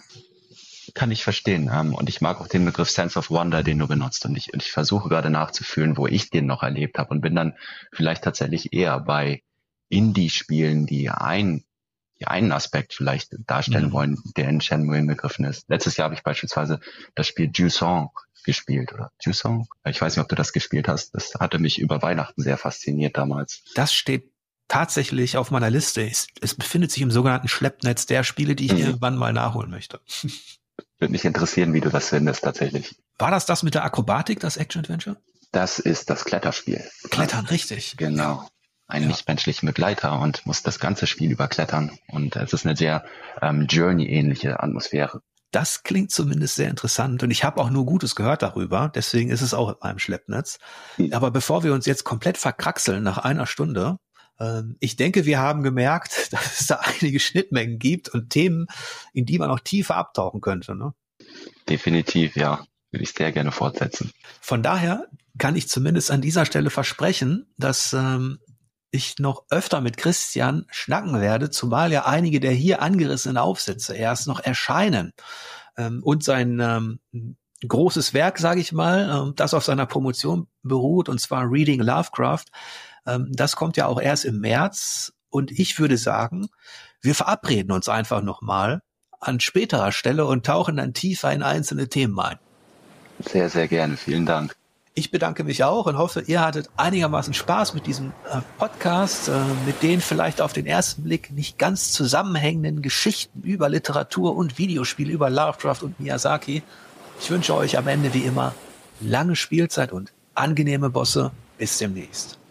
Kann ich verstehen. Ähm, und ich mag auch den Begriff Sense of Wonder, den du benutzt. Und ich, und ich versuche gerade nachzufühlen, wo ich den noch erlebt habe und bin dann vielleicht tatsächlich eher bei Indie-Spielen, die ein die einen Aspekt vielleicht darstellen mhm. wollen, der in Shenmue inbegriffen ist. Letztes Jahr habe ich beispielsweise das Spiel Jusong gespielt, oder Jusong? Ich weiß nicht, ob du das gespielt hast. Das hatte mich über Weihnachten sehr fasziniert damals. Das steht tatsächlich auf meiner Liste. Es, es befindet sich im sogenannten Schleppnetz der Spiele, die ich mhm. irgendwann mal nachholen möchte. Würde mich interessieren, wie du das findest tatsächlich. War das das mit der Akrobatik, das Action-Adventure? Das ist das Kletterspiel. Klettern, richtig. Genau. Ein ja. nichtmenschlichen Begleiter und muss das ganze Spiel überklettern. Und es ist eine sehr ähm, Journey-ähnliche Atmosphäre. Das klingt zumindest sehr interessant und ich habe auch nur Gutes gehört darüber, deswegen ist es auch in meinem Schleppnetz. Hm. Aber bevor wir uns jetzt komplett verkraxeln nach einer Stunde, äh, ich denke, wir haben gemerkt, dass es da einige Schnittmengen gibt und Themen, in die man auch tiefer abtauchen könnte. Ne? Definitiv, ja. Würde ich sehr gerne fortsetzen. Von daher kann ich zumindest an dieser Stelle versprechen, dass ähm, ich noch öfter mit Christian schnacken werde, zumal ja einige der hier angerissenen Aufsätze erst noch erscheinen. Ähm, und sein ähm, großes Werk, sage ich mal, ähm, das auf seiner Promotion beruht, und zwar Reading Lovecraft, ähm, das kommt ja auch erst im März. Und ich würde sagen, wir verabreden uns einfach nochmal an späterer Stelle und tauchen dann tiefer in einzelne Themen ein. Sehr, sehr gerne. Vielen Dank. Ich bedanke mich auch und hoffe, ihr hattet einigermaßen Spaß mit diesem äh, Podcast, äh, mit den vielleicht auf den ersten Blick nicht ganz zusammenhängenden Geschichten über Literatur und Videospiele, über Lovecraft und Miyazaki. Ich wünsche euch am Ende wie immer lange Spielzeit und angenehme Bosse. Bis demnächst.